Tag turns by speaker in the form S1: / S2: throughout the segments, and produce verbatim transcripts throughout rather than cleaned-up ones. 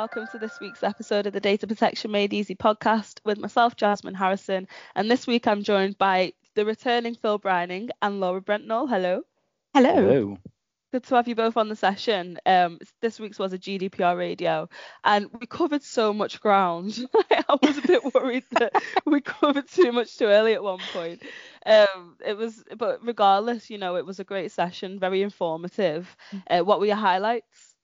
S1: welcome to this week's episode of the Data Protection Made Easy podcast with myself, Jasmine Harrison. And this week I'm joined by the returning Phil Brining and Laura Brentnall. Hello.
S2: Hello.
S3: Hello.
S1: Good to have you both on the session. Um, this week's was a G D P R radio, and we covered so much ground. I was a bit worried that we covered too much too early at one point. Um, it was, but regardless, you know, it was a great session, very informative. Uh, what were your highlights?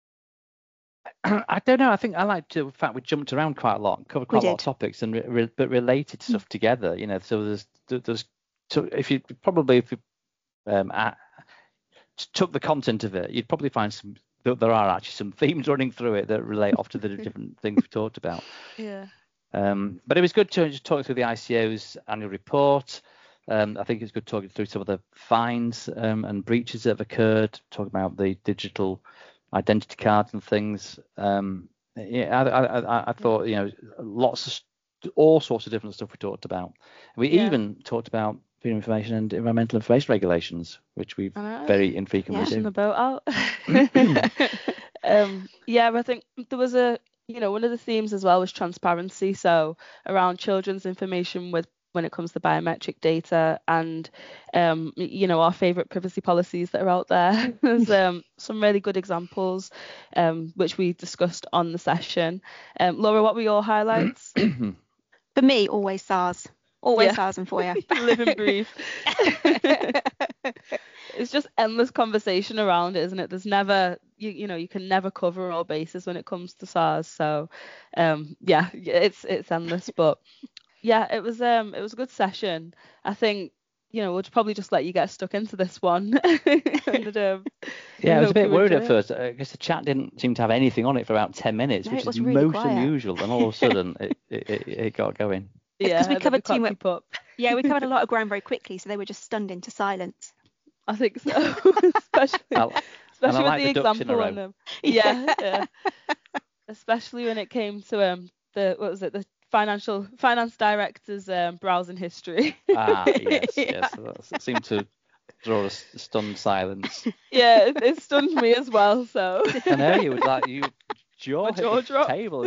S3: I don't know. I think I liked the fact we jumped around quite a lot, covered quite
S2: We
S3: a lot of
S2: did.
S3: topics, and re- re- but related stuff together. You know, so there's there's so if you probably if you um at, took the content of it, you'd probably find some that there are actually some themes running through it that relate off to the different things we talked about.
S1: Yeah.
S3: Um, but it was good to just talk through the I C O's annual report. Um, I think it's good talking through some of the fines um, and breaches that have occurred. Talking about the digital identity cards and things. Um, yeah, I, I, I, I thought, you know, lots of st- all sorts of different stuff we talked about. We
S1: Yeah.
S3: even talked about freedom of information and environmental information regulations, which we
S1: I know.
S3: very infrequently
S1: Pushing the
S3: do.
S1: boat out. um, yeah, I think there was a, you know, one of the themes as well was transparency. So around children's information with when it comes to biometric data and, um, you know, our favourite privacy policies that are out there. There's um, some really good examples, um, which we discussed on the session. Um, Laura, what were your highlights?
S2: For me, always SARS. Always
S1: Yeah.
S2: SARS and FOIA.
S1: Live and breathe. It's just endless conversation around it, isn't it? There's never, you you know, you can never cover all bases when it comes to SARS. So, um, yeah, it's it's endless. But yeah, it was um it was a good session. I think, you know, we'll probably just let you get stuck into this one. And, um, we
S3: Yeah, I was a
S1: hope
S3: bit
S1: you
S3: worried
S1: enjoy
S3: at
S1: it.
S3: first. I guess the chat didn't seem to have anything on it for about ten minutes,
S2: No,
S3: which
S2: it was
S3: is
S2: really
S3: most
S2: quiet.
S3: unusual. And all of a sudden, it, it, it, it got going.
S2: It's 'cause
S1: Yeah,
S2: we
S1: and then
S2: covered too
S1: can't
S2: much-
S1: keep up.
S2: Yeah, we covered a lot of ground very quickly, so they were just stunned into silence.
S1: I think so. especially
S3: I'll- And
S1: especially
S3: I like
S1: with
S3: the
S1: the
S3: ducks in a
S1: example
S3: row.
S1: on them. Yeah, yeah. Especially when it came to um the what was it the financial finance director's um, browsing history.
S3: Ah, yes,
S1: Yeah.
S3: yes. That seemed to draw a s- stunned silence.
S1: Yeah, it, it stunned me as well. So
S3: I know you would like you jaw
S1: My
S3: hit
S1: jaw
S3: the
S1: dropped.
S3: table.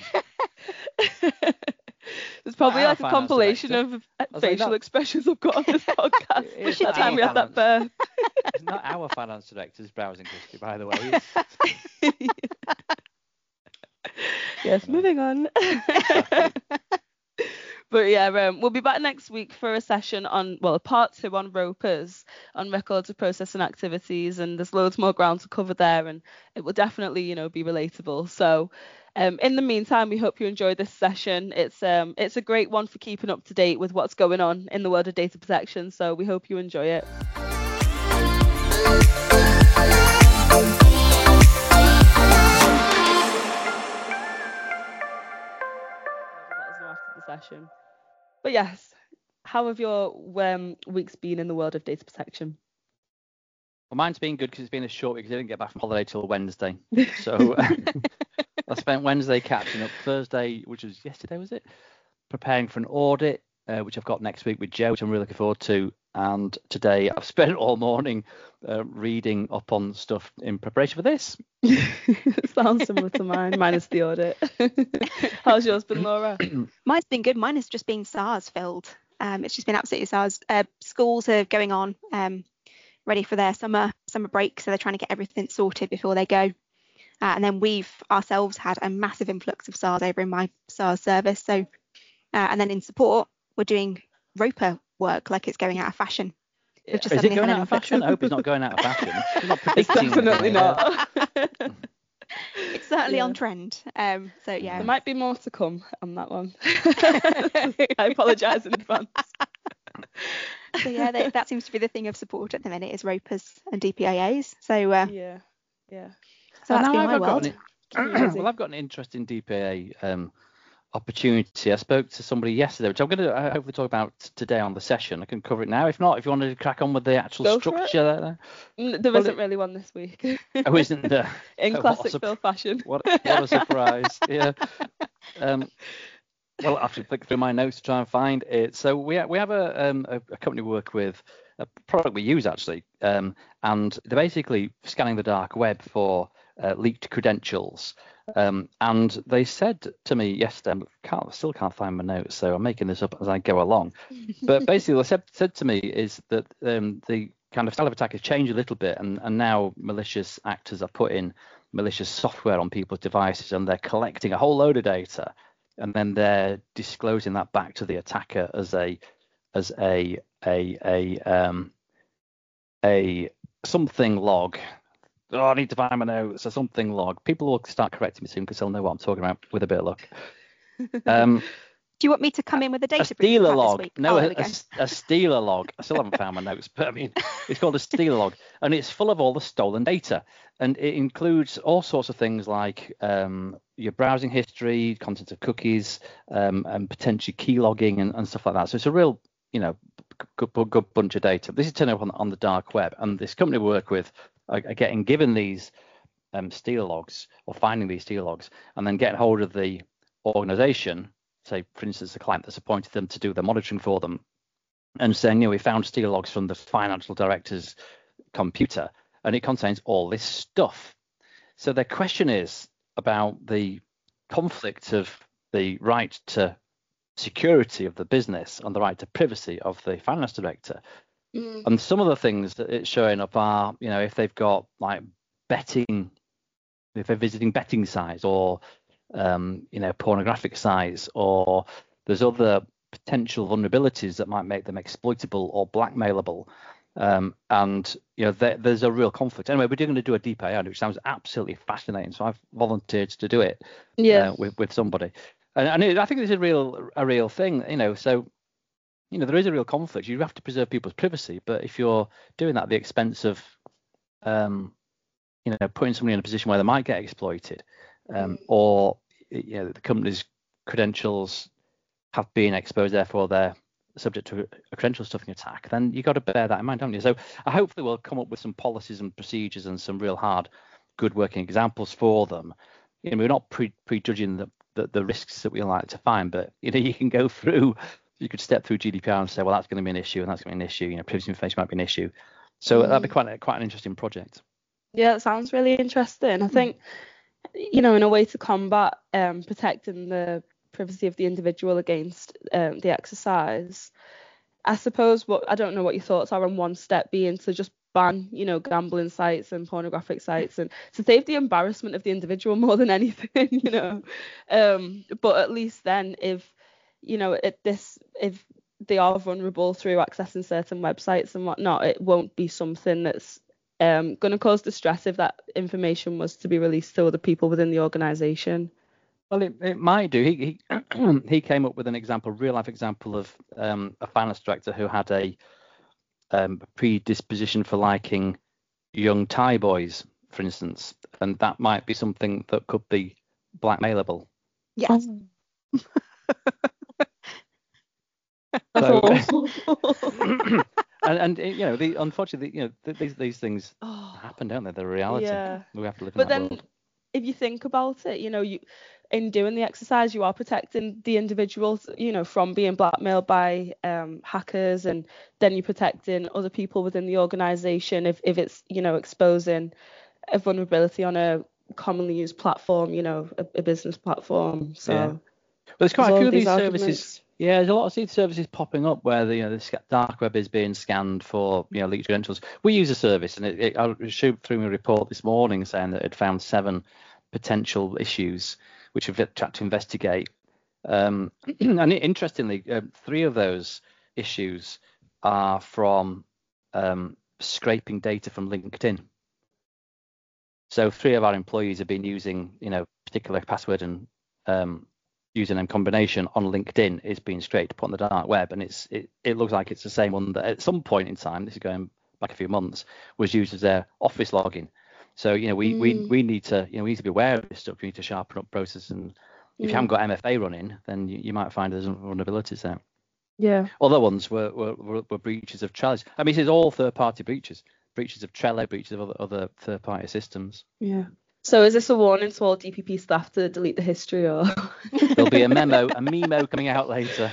S1: there's probably
S3: our
S1: like a
S3: finance
S1: compilation
S3: director.
S1: of uh,
S3: was like,
S1: facial
S3: not-
S1: expressions I've got on this podcast.
S3: It
S2: We
S3: is
S2: should
S1: That
S3: not
S1: time
S3: our
S1: we had that
S3: finance-
S1: birth.
S3: It's not our finance director's browsing history, by the way. It's-
S1: Yes,
S3: No.
S1: moving on. But yeah, um, we'll be back next week for a session on, well, a part two on ROPERS, on records of processing activities, and there's loads more ground to cover there, and it will definitely, you know, be relatable. So um, in the meantime, we hope you enjoyed this session. It's um, it's a great one for keeping up to date with what's going on in the world of data protection, so we hope you enjoy it. Let us know after the session. But yes, how have your um, weeks been in the world of data protection?
S3: Well, mine's been good because it's been a short week because I didn't get back from holiday till Wednesday. So I spent Wednesday catching up. Thursday, which was yesterday, was it? Preparing for an audit, uh, which I've got next week with Joe, which I'm really looking forward to. And today I've spent all morning uh, reading up on stuff in preparation for this.
S1: Sounds similar to mine, minus the audit. How's yours been, Laura?
S2: Mine's been good. Mine has just been SARS filled. Um, it's just been absolutely SARS. Uh, schools are going on, um, ready for their summer summer break, so they're trying to get everything sorted before they go. Uh, and then we've ourselves had a massive influx of SARS over in my SARS service. So, uh, and then in support, we're doing ROPER work like it's going out of fashion. We've just
S3: Is it
S2: suddenly
S3: going
S2: had
S3: out
S2: an
S3: of fashion? I
S2: influx.
S3: hope it's not going out of fashion. It's not
S1: It's
S3: predicting
S1: definitely
S3: anything.
S1: not.
S2: It's certainly
S1: Yeah.
S2: on trend. Um, so yeah.
S1: There might be more to come on that one. I apologise in advance.
S2: So yeah, they, that seems to be the thing of support at the minute is ROPERs and D P A As. So uh,
S1: Yeah, yeah.
S2: so
S3: Well,
S2: that's
S3: now
S2: been
S3: I've
S2: my
S3: got
S2: world.
S3: an-
S1: Keep it busy.
S3: well, I've got an interesting D P A um, opportunity. I spoke to somebody yesterday, which I'm going to uh, hopefully talk about today on the session. I can cover it now. If not, if you wanted to crack on with the actual
S1: Go for it.
S3: structure there.
S1: N- There
S3: Well,
S1: isn't
S3: it-
S1: really one this week.
S3: Oh, isn't there?
S1: In
S3: Oh, what a
S1: classic
S3: surp-
S1: Phil fashion.
S3: What, what a surprise. Yeah. Um, well, I have to flick through my notes to try and find it. So we ha- we have a, um, a, a company we work with, a product we use actually, um, and they're basically scanning the dark web for uh, leaked credentials. Um, and they said to me yesterday, I can't, still can't find my notes, so I'm making this up as I go along. But basically, what they said, said to me is that um, the kind of style of attack has changed a little bit, and, and now malicious actors are putting malicious software on people's devices, and they're collecting a whole load of data, and then they're disclosing that back to the attacker as a as a a a um a something log. Oh, I need to find my notes. A something log. People will start correcting me soon because they'll know what I'm talking about with a bit of luck. Um,
S2: Do you want me to come in with a data
S3: a stealer
S2: brief
S3: log?
S2: this week?
S3: No,
S2: oh,
S3: a, a, a stealer log. I still haven't found my notes, but I mean, it's called a stealer log, and it's full of all the stolen data, and it includes all sorts of things like um, your browsing history, content of cookies, um, and potentially key logging and, and stuff like that. So it's a real, you know, good, good, good bunch of data. This is turned up on, on the dark web, and this company we work with are, are getting given these um, stealer logs, or finding these stealer logs, and then getting hold of the organization, say for instance the client that's appointed them to do the monitoring for them, and saying, you know, we found stealer logs from the financial director's computer, and it contains all this stuff. So their question is about the conflict of the right to security of the business and the right to privacy of the finance director. Mm. And some of the things that it's showing up are, you know, if they've got like betting, if they're visiting betting sites, or um, you know, pornographic sites, or there's other potential vulnerabilities that might make them exploitable or blackmailable. Um, and you know, there, there's a real conflict. Anyway, we're going to do a deep A I, which sounds absolutely fascinating. So I've volunteered to do it
S1: yeah.
S3: uh, with with somebody, and, and it, I think it's a real a real thing. You know, so you know, there is a real conflict. You have to preserve people's privacy, but if you're doing that at the expense of um, you know, putting somebody in a position where they might get exploited, um, or you know, the company's credentials have been exposed, therefore they're subject to a credential stuffing attack, then you've got to bear that in mind, haven't you? So I hope that we'll come up with some policies and procedures and some real hard, good working examples for them. You know, we're not pre- prejudging the, the the risks that we like to find, but you know, you can go through, you could step through G D P R and say, well, that's going to be an issue, and that's going to be an issue. You know, privacy information might be an issue. So mm. that'd be quite a, quite an interesting project.
S1: Yeah, it sounds really interesting. I think, you know, in a way to combat um, protecting the privacy of the individual against um, the exercise, I suppose what I don't know what your thoughts are on one step being to just ban, you know, gambling sites and pornographic sites, and to save the embarrassment of the individual more than anything, you know. Um, but at least then, if you know, it, this if they are vulnerable through accessing certain websites and whatnot, it won't be something that's um, going to cause distress if that information was to be released to other people within the organisation.
S3: Well, it, it might do. He he, he came up with an example, real life example of um, a finance director who had a um, predisposition for liking young Thai boys, for instance, and that might be something that could be blackmailable.
S2: Yes.
S3: So, and, and you know, the, unfortunately, you know, th- these these things oh, happen, don't they? They're reality. Yeah. We have to live in
S1: but
S3: that
S1: then,
S3: world.
S1: If you think about it, you know, you in doing the exercise, you are protecting the individuals, you know, from being blackmailed by um, hackers, and then you're protecting other people within the organisation if, if it's, you know, exposing a vulnerability on a commonly used platform, you know, a, a business platform. So,
S3: yeah. Well, there's quite
S1: there's
S3: a few
S1: of
S3: of these
S1: arguments.
S3: services. Yeah, there's a lot of these services popping up where the, you know, the dark web is being scanned for, you know, leaked credentials. We use a service, and it, it, I showed through my report this morning saying that it found seven potential issues which we've tried to investigate. Um, and interestingly, uh, three of those issues are from um, scraping data from LinkedIn. So three of our employees have been using, you know, particular password and um, username combination on LinkedIn is being scraped, put on the dark web, and it's it, it looks like it's the same one that at some point in time, this is going back a few months, was used as their office login. So, you know, we, mm. we we need to, you know, we need to be aware of this stuff. We need to sharpen up process, and if mm. you haven't got M F A running, then you, you might find there's vulnerabilities there.
S1: Yeah.
S3: Other ones were were, were, were breaches of Trello. I mean, this is all third-party breaches, breaches of Trello, breaches of other, other third-party systems.
S1: Yeah. So is this a warning to all D P P staff to delete the history, or?
S3: There'll be a memo, a memo coming out later.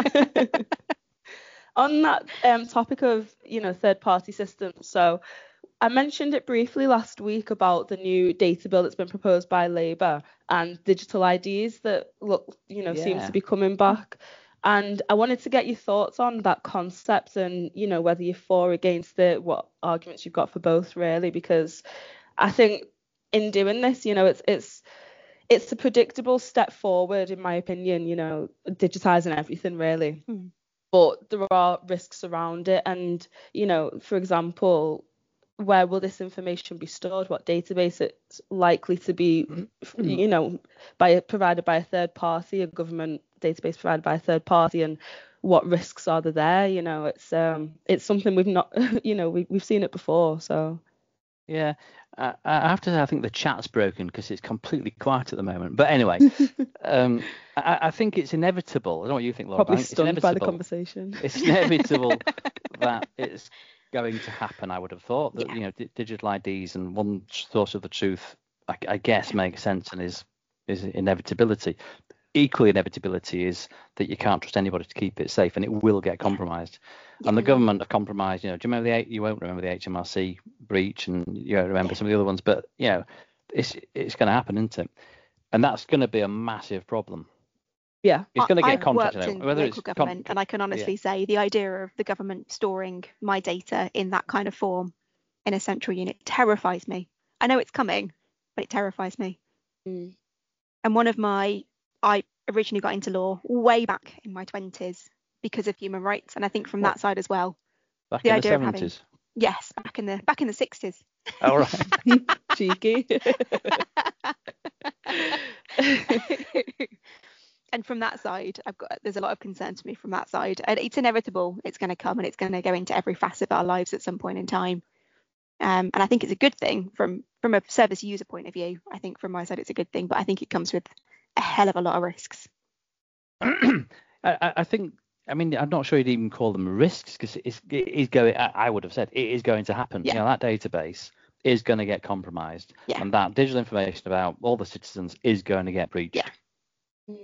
S1: On that um, topic of, you know, third-party systems, so I mentioned it briefly last week about the new data bill that's been proposed by Labour and digital I Ds that look, you know, seems
S3: Yeah.
S1: to be coming back. And I wanted to get your thoughts on that concept and, you know, whether you're for or against it, what arguments you've got for both, really, because I think in doing this, you know, it's it's it's a predictable step forward, in my opinion, you know, digitizing everything, really.
S2: Mm.
S1: But there are risks around it. And, you know, for example, where will this information be stored? What database it's likely to be, you know, by provided by a third party, a government database provided by a third party, and what risks are there there? You know, it's um, it's something we've not, you know, we we've seen it before. So
S3: Yeah, I, I have to say I think the chat's broken because it's completely quiet at the moment. But anyway, um, I, I think it's inevitable. I don't know what you think, Laura.
S1: Probably
S3: but I think
S1: stunned
S3: it's
S1: by the
S3: inevitable.
S1: conversation.
S3: It's inevitable that it's going to happen. I would have thought that
S2: Yeah.
S3: you know d- digital I Ds and one source of the truth, I, I guess, makes sense and is is inevitability. Equally, inevitability is that you can't trust anybody to keep it safe, and it will get compromised.
S2: Yeah.
S3: And the
S2: Mhm.
S3: government have compromised. You know, do you remember the H- you won't remember the H M R C breach, and you won't remember some of the other ones, but you know, it's it's going to happen, isn't it? And that's going to be a massive problem.
S1: Yeah.
S3: It's going to
S2: I-
S3: get
S2: I've
S3: contracted
S2: worked
S3: out,
S2: in
S3: whether
S2: local
S3: it's com-
S2: government, and I can honestly say the idea of the government storing my data in that kind of form in a central unit terrifies me. I know it's coming, but it terrifies me.
S1: Mm.
S2: And one of my, I originally got into law way back in my twenties because of human rights, and I think from
S3: What?
S2: that side as well.
S3: back
S2: the
S3: in the
S2: idea of having-
S3: seventies.
S2: Yes, back in the back in the sixties.
S3: All right.
S1: Cheeky.
S2: And from that side, I've got there's a lot of concern to me from that side. And it's inevitable. It's going to come, and it's going to go into every facet of our lives at some point in time. Um, and I think it's a good thing from from a service user point of view. I think from my side, it's a good thing, but I think it comes with a hell of a lot of risks.
S3: I, I think. I mean, I'm not sure you'd even call them risks because it's it is going. I I would have said it is going to happen.
S2: Yeah.
S3: You know, that database is going to get compromised,
S2: Yeah.
S3: and that digital information about all the citizens is going to get breached.
S2: Yeah.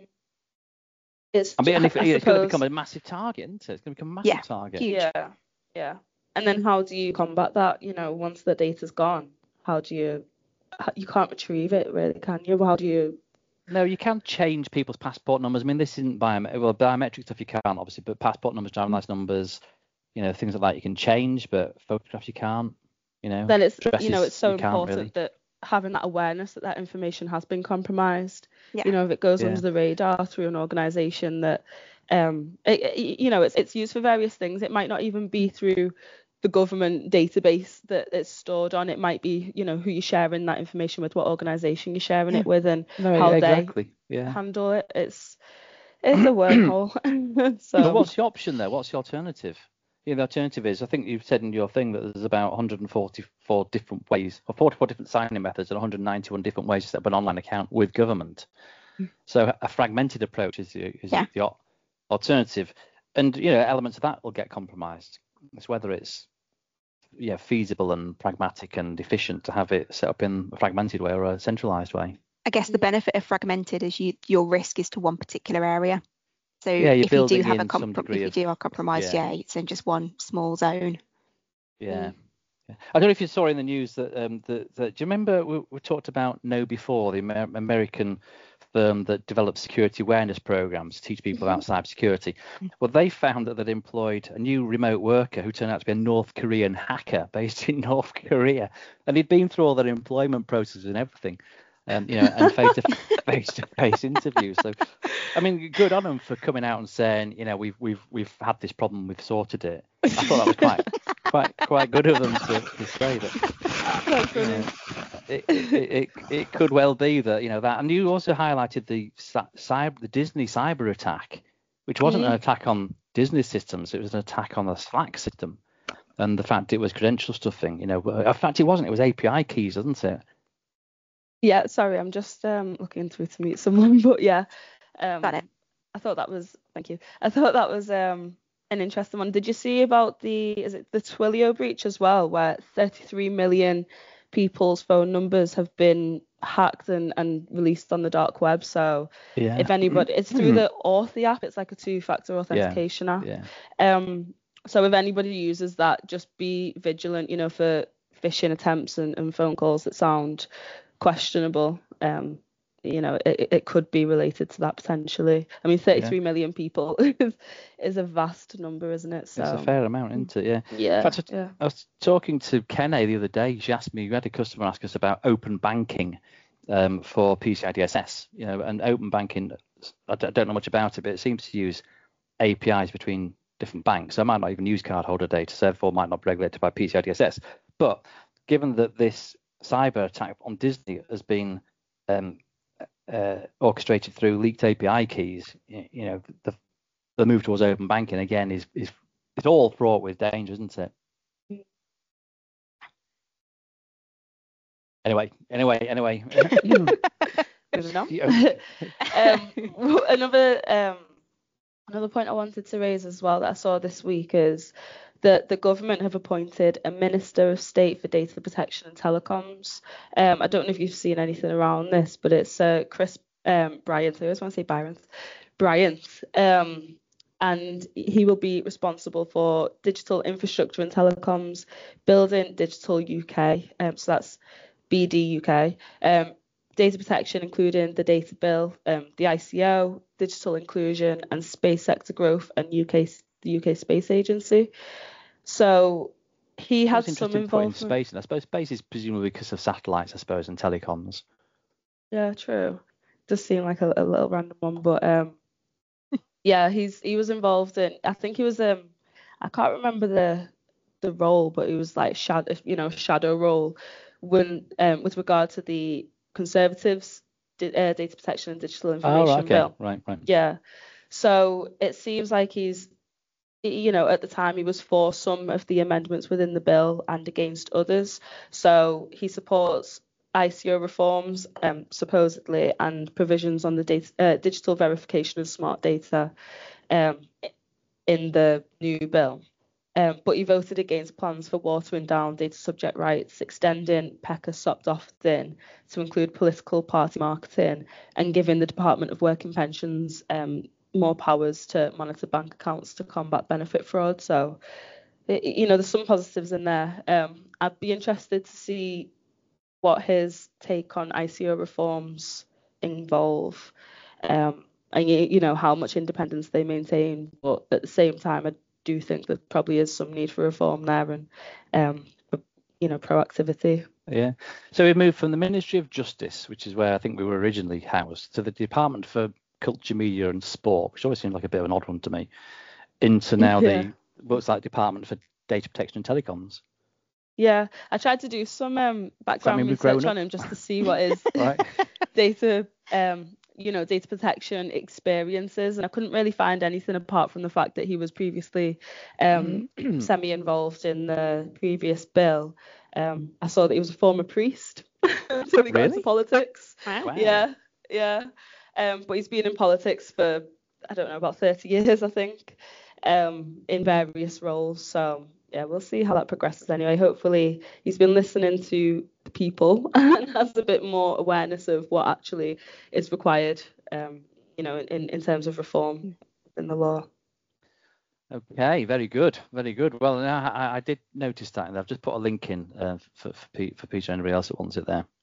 S1: It's,
S3: I mean, and if,
S1: I
S3: it's going to
S1: suppose-
S3: become a massive target, isn't it? It's going to become a massive
S2: Yeah,
S3: target.
S2: huge.
S1: Yeah, yeah. And then how do you combat that? You know, once the data's gone, how do you? how- You can't retrieve it, really, can you? How do you?
S3: No, you can change people's passport numbers. I mean, this isn't biometric. Well, biometric stuff you can't, obviously, but passport numbers, driving license numbers, you know, things like that you can change, but photographs you can't. You know,
S1: Then it's
S3: dresses,
S1: you know it's so
S3: you can't
S1: important
S3: really.
S1: that having that awareness that that information has been compromised.
S2: Yeah.
S1: You know, if it goes
S3: Yeah.
S1: under the radar through an organisation that, um, it, it- you know, it's it's used for various things. It might not even be through the government database that it's stored on. It might be, you know, who you're sharing that information with, what organisation you're sharing it with, and
S3: No,
S1: how
S3: exactly.
S1: they
S3: Yeah.
S1: handle it. It's it's a wormhole. so
S3: But what's the option there? What's the alternative? Yeah, the alternative is, I think you've said in your thing that there's about one hundred forty-four different ways, or forty-four different signing methods, and one hundred ninety-one different ways to set up an online account with government. So a fragmented approach is the, is
S2: Yeah.
S3: the al- alternative, and you know elements of that will get compromised. It's whether it's yeah feasible and pragmatic and efficient to have it set up in a fragmented way or a centralized way.
S2: I guess the benefit of fragmented is you your risk is to one particular area. So
S3: Yeah, you're
S2: if you do
S3: building
S2: have a
S3: in some
S2: comprom-
S3: degree
S2: if you
S3: of-
S2: do have compromised,
S3: yeah.
S2: yeah, it's in just one small zone.
S3: Yeah. Yeah. I don't know if you saw in the news that um that, that do you remember we, we talked about Know Before, the Amer- American firm that develops security awareness programs to teach people about cybersecurity. Well, they found that they'd employed a new remote worker who turned out to be a North Korean hacker based in North Korea, and he'd been through all their employment processes and everything. Um, you know, and face to face to face interviews. So, I mean, good on them for coming out and saying, you know, we've we've we've had this problem, we've sorted it. I thought that was quite quite quite good of them to, to say that.
S1: That's
S3: You know, it, it, it it could well be that you know that. And you also highlighted the cyber the Disney cyber attack, which wasn't an attack on Disney systems, it was an attack on the Slack system, and the fact it was credential stuffing. You know, in fact it wasn't. It was A P I keys, wasn't it?
S1: Yeah, sorry, I'm just um looking through to meet someone, but yeah, um,
S2: Got it.
S1: I thought that was thank you. I thought that was um an interesting one. Did you see about the is it the Twilio breach as well, where thirty-three million people's phone numbers have been hacked and, and released on the dark web? So
S3: Yeah.
S1: if anybody, it's through the Authy app. It's like a two-factor authentication app.
S3: Yeah.
S1: Um, so if anybody uses that, just be vigilant, you know, for phishing attempts and, and phone calls that sound questionable. Um, you know, it, it could be related to that potentially. I mean, thirty-three
S3: Yeah.
S1: million people is, is a vast number, isn't it? So
S3: It's a fair amount, isn't it? Yeah.
S1: yeah,
S3: In fact, I,
S1: yeah.
S3: I was talking to Kenne the other day. She asked me, we had a customer ask us about open banking um, for P C I D S S. You know, and open banking, I d- I don't know much about it, but it seems to use A P Is between different banks. So I might not even use cardholder data, so therefore might not be regulated by P C I D S S. But given that this cyber attack on Disney has been um, uh, orchestrated through leaked A P I keys, you, you know, the the move towards open banking again is is it's all fraught with danger, isn't it? Anyway, anyway, anyway.
S1: Moving on.
S3: Yeah.
S1: um, w- another um, another point I wanted to raise as well that I saw this week is that the government have appointed a Minister of State for Data Protection and Telecoms. Um, I don't know if you've seen anything around this, but it's uh, Chris um, Bryant. I always want to say Bryant. Bryant. Um, and he will be responsible for digital infrastructure and telecoms, building digital U K. Um, so that's B D U K. Um, data protection, including the data bill, um, the I C O, digital inclusion, and space sector growth, and U K the U K Space Agency. So he
S3: I was
S1: has some
S3: interested in putting
S1: involvement.
S3: space in. I suppose space is presumably because of satellites, I suppose, and telecoms.
S1: Yeah, true. Does seem like a, a little random one, but um, yeah, he's he was involved in. I think he was um, I can't remember the the role, but he was like shadow, you know, shadow role when um with regard to the Conservatives' di- uh, data protection and digital
S3: Oh,
S1: information
S3: right, okay,
S1: bill.
S3: right, right.
S1: Yeah, so it seems like he's, you know, at the time he was for some of the amendments within the bill and against others. So he supports I C O reforms, um, supposedly, and provisions on the data, uh, digital verification of smart data um, in the new bill. Um, but he voted against plans for watering down data subject rights, extending PECA sopped opt-in to include political party marketing, and giving the Department of Work and Pensions um, more powers to monitor bank accounts to combat benefit fraud. So, it, you know, there's some positives in there. Um, I'd be interested to see what his take on I C O reforms involve, um, and you, you know how much independence they maintain. But at the same time, I do think there probably is some need for reform there and um, you know proactivity.
S3: Yeah. So we moved from the Ministry of Justice, which is where I think we were originally housed, to the Department for Culture, Media and Sport, which always seemed like a bit of an odd one to me, into now
S1: Yeah.
S3: the what's like Department for Data Protection and Telecoms.
S1: Yeah, I tried to do some um, background
S3: mean we've
S1: research
S3: grown
S1: on
S3: up?
S1: him just to see what his
S3: Right.
S1: data, um, you know, data protection experiences, and I couldn't really find anything apart from the fact that he was previously um, semi-involved in the previous bill. Um, I saw that he was a former priest until he got into
S3: Really?
S1: politics.
S2: Wow.
S3: Wow.
S1: Yeah, yeah. Um, but he's been in politics for, I don't know, about thirty years, I think, um, in various roles. So yeah, we'll see how that progresses anyway. Hopefully he's been listening to the people and has a bit more awareness of what actually is required, um, you know, in, in terms of reform in the law.
S3: Okay, very good, very good. Well, I, I did notice that, and I've just put a link in uh, for for, Pete, for Peter and anybody else that wants it there.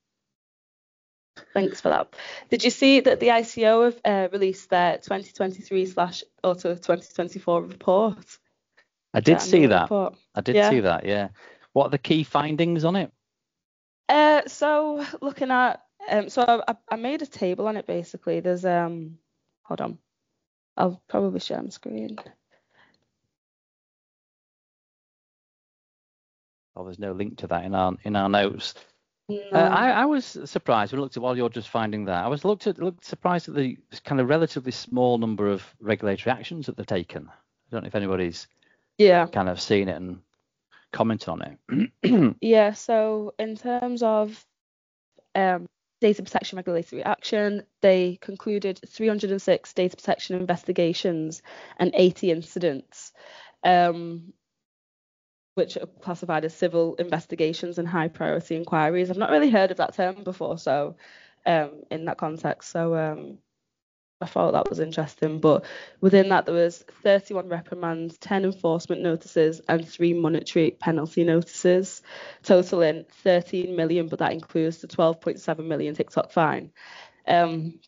S1: Thanks for that. Did you see that the I C O have uh, released their twenty twenty-three slash auto twenty twenty-four report?
S3: I did
S1: Their
S3: see
S1: annual
S3: that.
S1: report.
S3: I did
S1: Yeah.
S3: see that. Yeah. What are the key findings on it?
S1: Uh, so looking at, um, so I, I made a table on it basically. There's um, hold on, I'll probably share my screen.
S3: Oh, there's no link to that in our in our notes.
S1: No.
S3: Uh, I, I was surprised when I looked at while you're just finding that. I was looked at looked surprised at the kind of relatively small number of regulatory actions that they've taken. I don't know if anybody's
S1: Yeah.
S3: kind of seen it and commented on it.
S1: Yeah. So in terms of um, data protection regulatory action, they concluded three hundred six data protection investigations and eighty incidents, um, which are classified as civil investigations and high priority inquiries. I've not really heard of that term before, so um, in that context. So um, I thought that was interesting. But within that, there was thirty-one reprimands, ten enforcement notices, and three monetary penalty notices, totaling thirteen million. But that includes the twelve point seven million TikTok fine. Um,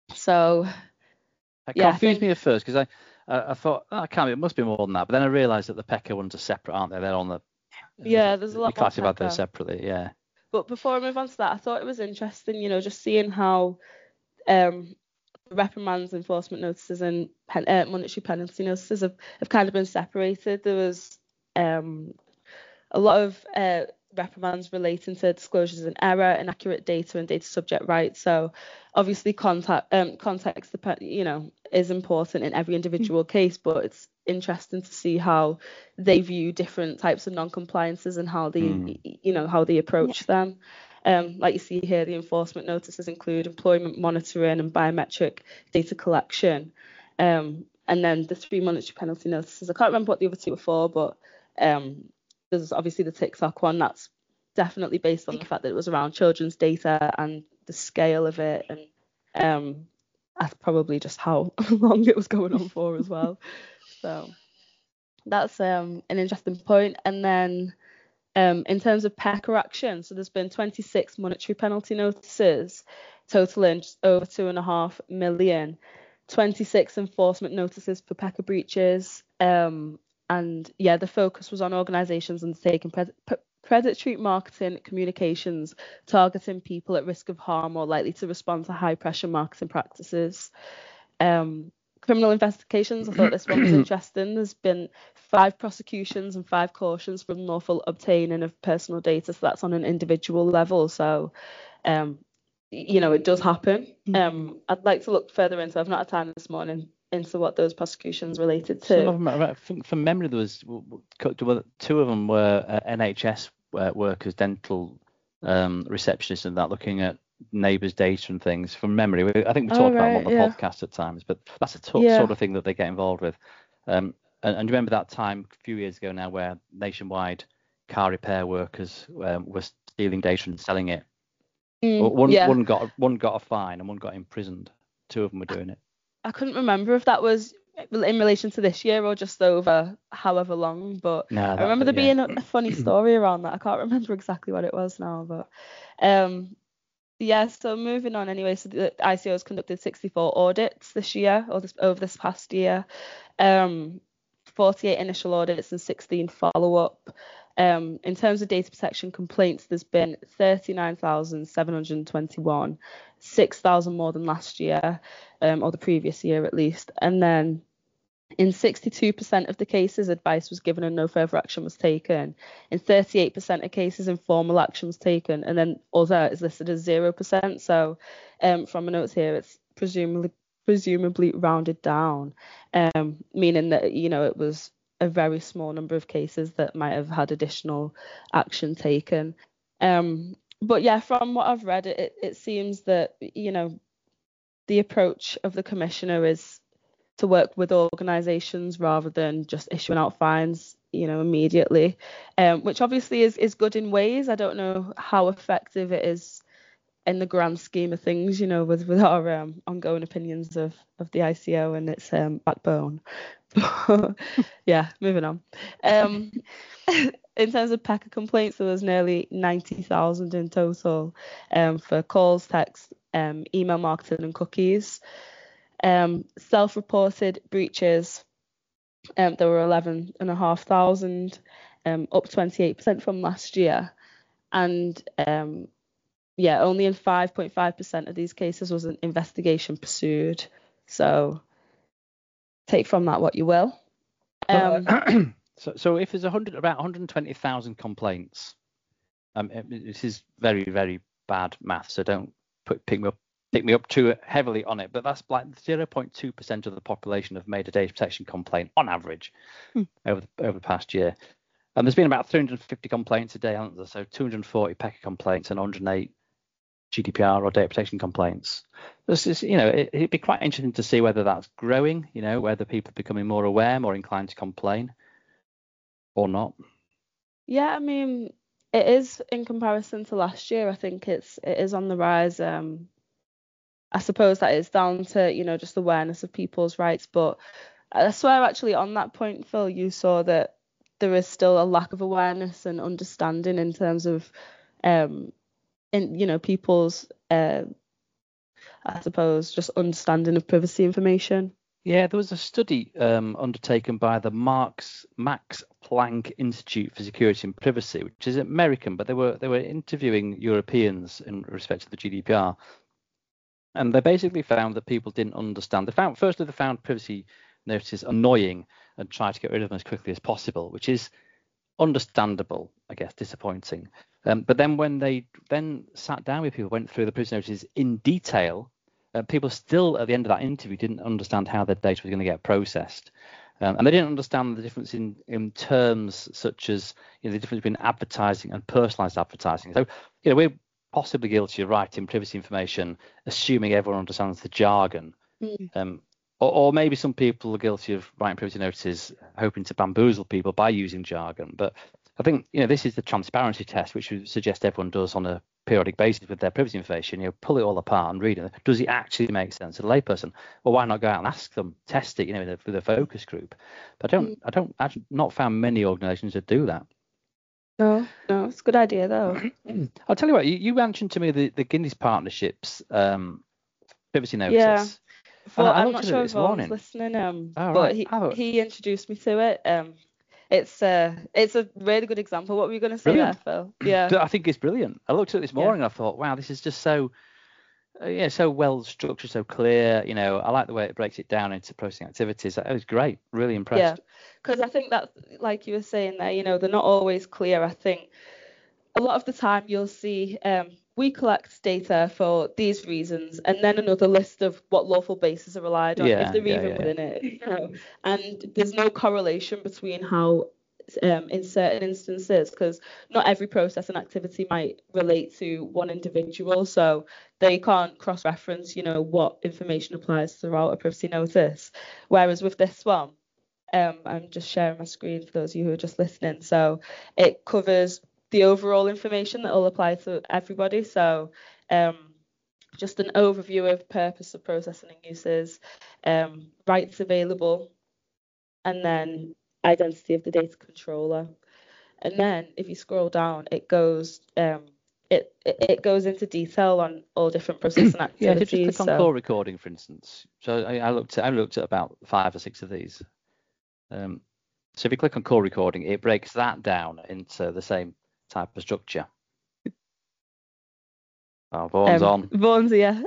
S1: so
S3: That
S1: yeah,
S3: confused
S1: I think,
S3: me at first because I, I I thought, oh, it can't be, it must be more than that. But then I realised that the P E C A ones are separate, aren't they? They're on the uh,
S1: yeah, there's a
S3: you
S1: lot more
S3: classified those
S1: P E C A.
S3: separately, yeah.
S1: But before I move on to that, I thought it was interesting, you know, just seeing how um, reprimands, enforcement notices, and pen, uh, monetary penalty notices have, have kind of been separated. There was um, a lot of uh, reprimands relating to disclosures in error, inaccurate data, and data subject rights. So obviously, contact, um, context, you know, is important in every individual case, but it's interesting to see how they view different types of non-compliances and how they,
S3: Mm.
S1: you know, how they approach
S2: Yeah.
S1: them. Um, like you see here, the enforcement notices include employment monitoring and biometric data collection. Um, and then the three monetary penalty notices. I can't remember what the other two were for, but um, there's obviously the TikTok one that's definitely based on the fact that it was around children's data and the scale of it, and um, that's probably just how long it was going on for as well. So that's um, an interesting point. And then um, in terms of P E C A action, so there's been twenty-six monetary penalty notices, totaling just over two and a half million, twenty-six enforcement notices for P E C A breaches, um, and yeah, the focus was on organisations undertaking pred- p- predatory marketing communications targeting people at risk of harm or likely to respond to high pressure marketing practices. Um, criminal investigations, I thought this one was interesting. There's been five prosecutions and five cautions for unlawful obtaining of personal data, so that's on an individual level. So, um, you know, it does happen. Um, I'd like to look further into. I've not had time this morning into what those prosecutions related to.
S3: Some of them, I think from memory, there was two of them were uh, N H S workers, dental um, receptionists, and that, looking at neighbours' data and things. From memory, we, I think we talked
S1: Oh,
S3: about them
S1: right,
S3: on the
S1: yeah.
S3: podcast at times, but that's a t-
S1: Yeah.
S3: sort of thing that they get involved with. Um, and, and remember that time a few years ago now where nationwide car repair workers um, were stealing data and selling it.
S1: Mm,
S3: one
S1: yeah.
S3: one got one got a fine and one got imprisoned. Two of them were doing it.
S1: I couldn't remember if that was in relation to this year or just over however long, but
S3: No,
S1: I remember
S3: that,
S1: there
S3: yeah.
S1: being a, a funny story around that. I can't remember exactly what it was now, but um, yeah. So moving on anyway. So the I C O has conducted sixty-four audits this year or this over this past year, um, forty-eight initial audits and sixteen follow-up. Um, in terms of data protection complaints, there's been thirty-nine thousand seven hundred twenty-one, six thousand more than last year, um, or the previous year at least. And then in sixty-two percent of the cases, advice was given and no further action was taken. In thirty-eight percent of cases, informal action was taken. And then other is listed as zero percent. So um, from my notes here, it's presumably presumably rounded down, um, meaning that, you know, it was a very small number of cases that might have had additional action taken. Um, but yeah, from what I've read, it, it seems that, you know, the approach of the commissioner is to work with organisations rather than just issuing out fines, you know, immediately, um, which obviously is, is good in ways. I don't know how effective it is in the grand scheme of things, you know, with, with our um, ongoing opinions of, of the I C O and its um, backbone. Yeah, moving on. Um, in terms of P E C A complaints, there was nearly ninety thousand in total um, for calls, text, um, email marketing and cookies. Um, self-reported breaches, um, there were eleven and a half thousand, um, up twenty-eight percent from last year. And um, yeah, only in five point five percent of these cases was an investigation pursued. So take from that what you will. Um,
S3: So, uh, so, so if there's one hundred, about one hundred twenty thousand complaints, um, this is very, very bad math, so don't put, pick me up pick me up too heavily on it, but that's like zero point two percent of the population have made a data protection complaint on average
S2: Hmm.
S3: over the, over the past year. And there's been about three hundred fifty complaints a day, haven't there? So two hundred forty P E C A complaints and one hundred eight G D P R or data protection complaints. This is, you know, it, it'd be quite interesting to see whether that's growing, you know, whether people are becoming more aware, more inclined to complain or not.
S1: Yeah, I mean, it is in comparison to last year. I think it's it is on the rise. Um, I suppose that is down to, you know, just awareness of people's rights. But I swear, actually, on that point, Phil, you saw that there is still a lack of awareness and understanding in terms of, um, in you know, people's, uh, I suppose, just understanding of privacy information.
S3: Yeah, there was a study um, undertaken by the Marx, Max Planck Institute for Security and Privacy, which is American, but they were they were interviewing Europeans in respect to the G D P R, and they basically found that people didn't understand. They found firstly they found privacy notices annoying and tried to get rid of them as quickly as possible, which is understandable, I guess, disappointing. Um, but then when they then sat down with people, went through the privacy notices in detail. Uh, people still, at the end of that interview, didn't understand how their data was going to get processed. Um, and they didn't understand the difference in, in terms such as, you know, the difference between advertising and personalized advertising. So, you know, we're possibly guilty of writing privacy information, assuming everyone understands the jargon.
S1: Mm.
S3: Um, or, or maybe some people are guilty of writing privacy notices, hoping to bamboozle people by using jargon. But I think, you know, this is the transparency test, which we suggest everyone does on a periodic basis with their privacy information. You know, pull it all apart and read it. Does it actually make sense to the layperson? Well, why not go out and ask them, test it, you know, with a, with a focus group? But I don't,
S1: Mm.
S3: I don't, I've not found many organisations that do that.
S1: No, no, it's a good idea though.
S3: I'll tell you what, you, you mentioned to me the, the Guinness Partnerships um, privacy notice.
S1: Yeah. Well,
S3: I, I
S1: I'm
S3: looked
S1: not
S3: at
S1: sure
S3: it
S1: if
S3: this
S1: Vaughn's
S3: morning.
S1: listening, um,
S3: Oh,
S1: but
S3: right.
S1: he
S3: I thought-
S1: he introduced me to it. Um, it's uh, it's a really good example. What were you going to say
S3: Brilliant.
S1: there, Phil? Yeah.
S3: I think it's brilliant. I looked at it this morning and I thought, wow, this is just so, uh, yeah, so well structured, so clear. You know, I like the way it breaks it down into processing activities. That was great. Really
S1: Yeah,
S3: impressed.
S1: because I think that, like you were saying there, you know, they're not always clear. I think a lot of the time you'll see um, we collect data for these reasons, and then another list of what lawful bases are relied on,
S3: Yeah,
S1: if they're
S3: yeah,
S1: even
S3: yeah.
S1: within it. You know, and there's no correlation between how, um, in certain instances, because not every process and activity might relate to one individual, so they can't cross-reference, you know, what information applies throughout a privacy notice. Whereas with this one, um, I'm just sharing my screen for those of you who are just listening. So it covers the overall information that will apply to everybody. So um, just an overview of purpose of processing and uses, um, rights available, and then identity of the data controller. And then if you scroll down, it goes um, it, it it goes into detail on all different processing activities.
S3: Yeah, so just click on
S1: so,
S3: call recording, for instance. So I, I looked at I looked at about five or six of these. Um, so if you click on call recording, it breaks that down into the same type of structure. Oh, Vaughn's
S1: um,
S3: on.
S1: Vaughn's, yeah.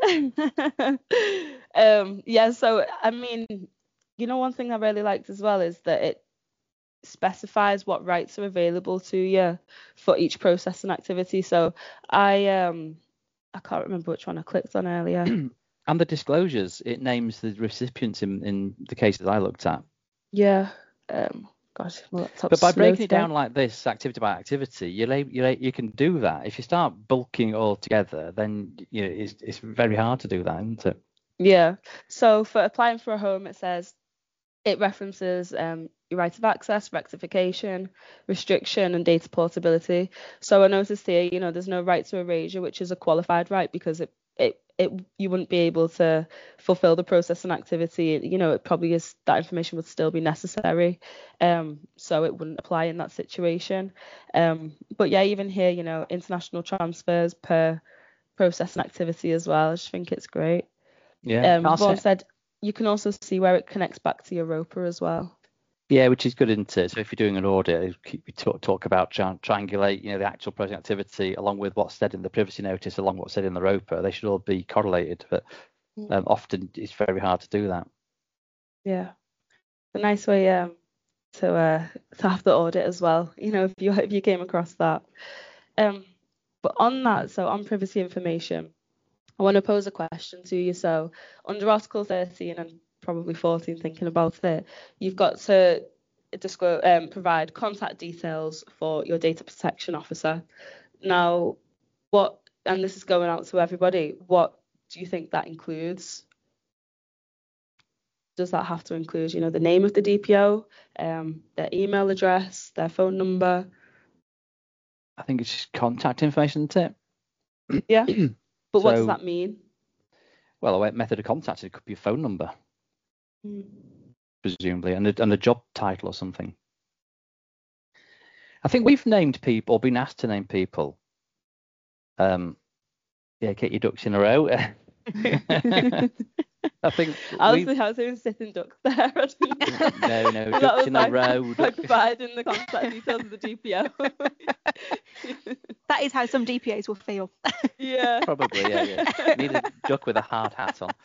S1: um, yeah, so I mean, you know, one thing I really liked as well is that it specifies what rights are available to you for each process and activity. So I um I can't remember which one I clicked on earlier.
S3: And the disclosures, it names the recipients in, in the cases I looked at.
S1: Yeah. Um. Gosh, my laptop's
S3: But by
S1: slow
S3: breaking it
S1: today.
S3: down like this, activity by activity, you you you can do that. If you start bulking it all together, then you know, it's it's very hard to do that, isn't it?
S1: Yeah. So for applying for a home, it says it references um, your right of access, rectification, restriction, and data portability. So I noticed here, you know, there's no right to erasure, which is a qualified right because it it it you wouldn't be able to fulfill the process and activity. You know, it probably is that information would still be necessary, um, so it wouldn't apply in that situation. Um, but yeah, even here, you know, international transfers per process and activity as well. I just think it's great.
S3: Yeah.
S1: Um, Vaughan said you can also see where it connects back to Europa as well.
S3: Yeah, which is good, isn't it? So if you're doing an audit, we talk, talk about tri- triangulate, you know, the actual processing activity along with what's said in the privacy notice, along with what's said in the ROPA. They should all be correlated, but um, often it's very hard to do that.
S1: Yeah, a nice way um, to uh, to have the audit as well. You know, if you if you came across that. Um, but on that, so on privacy information, I want to pose a question to you. So under Article thirteen and probably fourteen, thinking about it, you've got to disclose, um, provide contact details for your data protection officer. Now, what, and this is going out to everybody, what do you think that includes? Does that have to include, you know, the name of the D P O, um, their email address, their phone number?
S3: I think it's just contact information, isn't it?
S1: Yeah. But
S3: So,
S1: what does that mean?
S3: well, a method of contact. It could be a phone number,
S1: Mm.
S3: presumably, and a, and a job title or something. I think we've named people, or been asked to name people. Um, yeah, get your ducks in a row. I think
S1: I
S3: we
S1: was, I was doing sitting ducks there. I didn't-
S3: no, no,
S1: that
S3: ducks
S1: was
S3: in
S1: like,
S3: a row.
S1: like
S3: duck-
S1: providing the contact details of the D P O.
S2: That is how some D P Os will feel.
S1: Yeah.
S3: Probably, yeah, yeah. Need a duck with a hard hat on.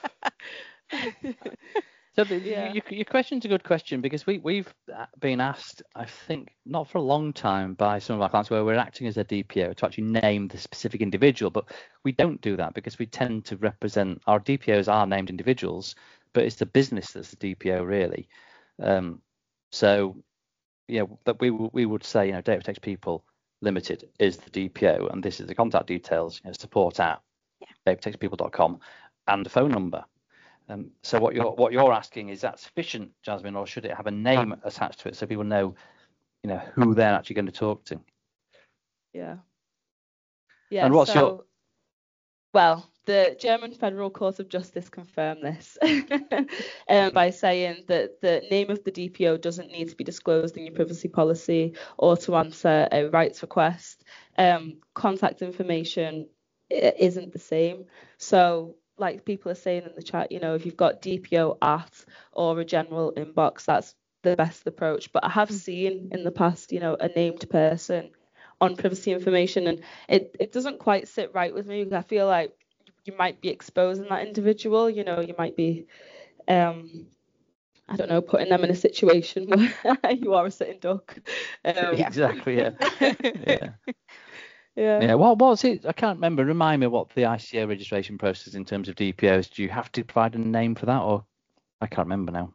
S3: So the,
S1: Yeah.
S3: your, your question's a good question, because we, we've been asked, I think, not for a long time, by some of our clients where we're acting as a D P O to actually name the specific individual, but we don't do that because we tend to represent, our D P Os are named individuals, but it's the business that's the D P O really. Um, so, yeah, that we we would say, you know, Data Protect People Limited is the D P O, and this is the contact details, you know, support at
S2: Yeah.
S3: data protect people dot com, and the phone number. Um, so what you're what you're asking, is that sufficient, Jasmine, or should it have a name attached to it so people know, you know, who they're actually going to talk to?
S1: Yeah. Yeah.
S3: And what's
S1: so,
S3: your-
S1: Well, the German Federal Court of Justice confirmed this um, by saying that the name of the D P O doesn't need to be disclosed in your privacy policy or to answer a rights request. Um, contact information i- isn't the same. So, like people are saying in the chat, you know, if you've got D P O at or a general inbox, that's the best approach. But I have seen in the past, you know, a named person on privacy information, and it, it doesn't quite sit right with me. I feel like you might be exposing that individual, you know, you might be, um, I don't know, putting them in a situation where you are a sitting duck. Um,
S3: Exactly, yeah. yeah.
S1: yeah.
S3: Yeah, what was it? I can't remember. Remind me what the I C O registration process in terms of D P Os. Do you have to provide a name for that, or I can't remember now?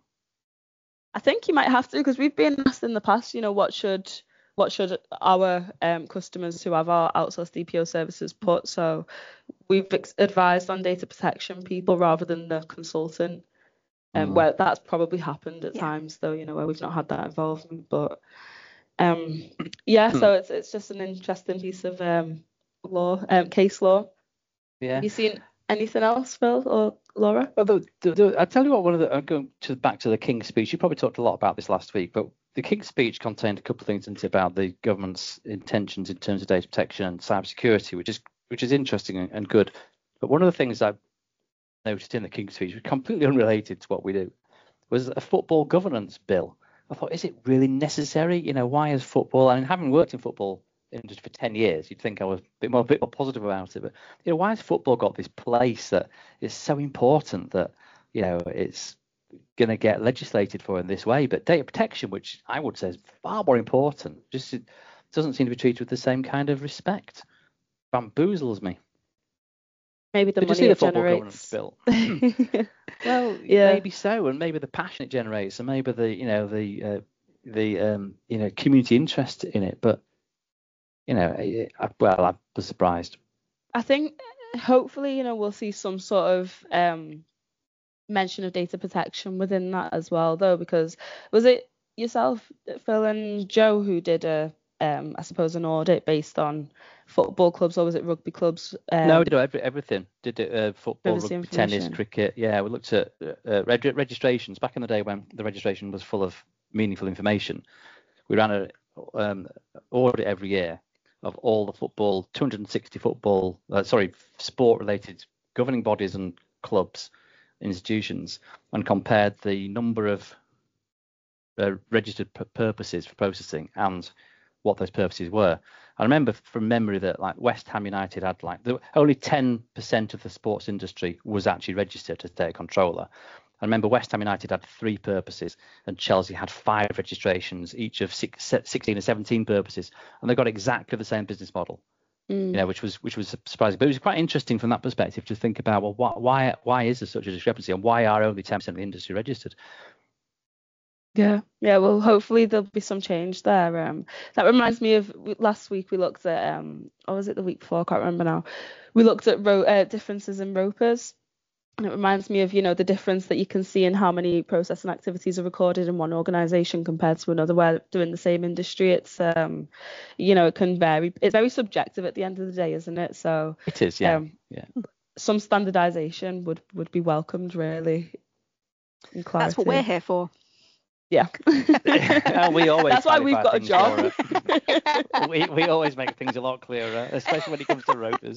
S1: I think you might have to, because we've been asked in the past, you know, what should what should our um, customers who have our outsourced D P O services put? So we've ex- advised on data protection people rather than the consultant. Um,
S3: Mm.
S1: where that's probably happened at
S2: Yeah.
S1: times, though, you know, where we've not had that involvement. But um, yeah, so it's it's just an interesting piece of um, law, um, case law.
S3: Yeah.
S1: Have you seen anything else, Phil or Laura?
S3: Well, the, the, the, I'll tell you what. One of the I'm going to back to the King's Speech. You probably talked a lot about this last week, but the King's Speech contained a couple of things into about the government's intentions in terms of data protection and cybersecurity, which is which is interesting and, and good. But one of the things I noticed in the King's Speech, was completely unrelated to what we do, was a football governance bill. I thought, is it really necessary? You know, why is football? I mean, having worked in football industry for ten years, you'd think I was a bit more, a bit more positive about it. But you know, why has football got this place that is so important that, you know, it's going to get legislated for in this way? But data protection, which I would say is far more important, just it doesn't seem to be treated with the same kind of respect. Bamboozles me.
S1: Maybe the
S3: Did you
S1: money
S3: see the
S1: it
S3: football governance
S1: generates.
S3: bill? Well,
S1: Yeah.
S3: maybe so, and maybe the passion it generates, and maybe the you know the uh, the um, you know community interest in it. But you know, I, I, well, I was surprised.
S1: I think hopefully, you know, we'll see some sort of um, mention of data protection within that as well, though, because was it yourself, Phil and Joe, who did a, um, I suppose, an audit based on football clubs, or was it rugby clubs? Um,
S3: No, we did every, everything. Did it uh, football,
S1: privacy
S3: rugby, tennis,
S1: information.
S3: cricket. Yeah, we looked at uh, reg- registrations back in the day when the registration was full of meaningful information. We ran a um, audit every year of all the football, two hundred sixty football, uh, sorry, sport-related governing bodies and clubs, institutions, and compared the number of uh, registered p- purposes for processing and what those purposes were. I remember from memory that like West Ham United had like the, only ten percent of the sports industry was actually registered as data controller. I remember West Ham United had three purposes and Chelsea had five registrations, each of six, sixteen or seventeen purposes, and they got exactly the same business model.
S1: Mm.
S3: You know, which was which was surprising, but it was quite interesting from that perspective to think about, well, why why why is there such a discrepancy, and why are only ten percent of the industry registered?
S1: Yeah, yeah. Well, hopefully there'll be some change there. Um, that reminds me of we- last week we looked at um, or was it the week before? I can't remember now. We looked at ro- uh, differences in ropers, and it reminds me of you know the difference that you can see in how many processing activities are recorded in one organisation compared to another where doing the same industry. It's um, you know, it can vary. It's very subjective at the end of the day, isn't it? So
S3: It is, yeah,
S1: um,
S3: yeah.
S1: some standardization would would be welcomed, really. And clarity.
S2: That's what we're here for.
S1: Yeah.
S3: we always
S1: That's why we've got a
S3: things,
S1: job.
S3: Laura. we we always make things a lot clearer, especially when it comes to ropers.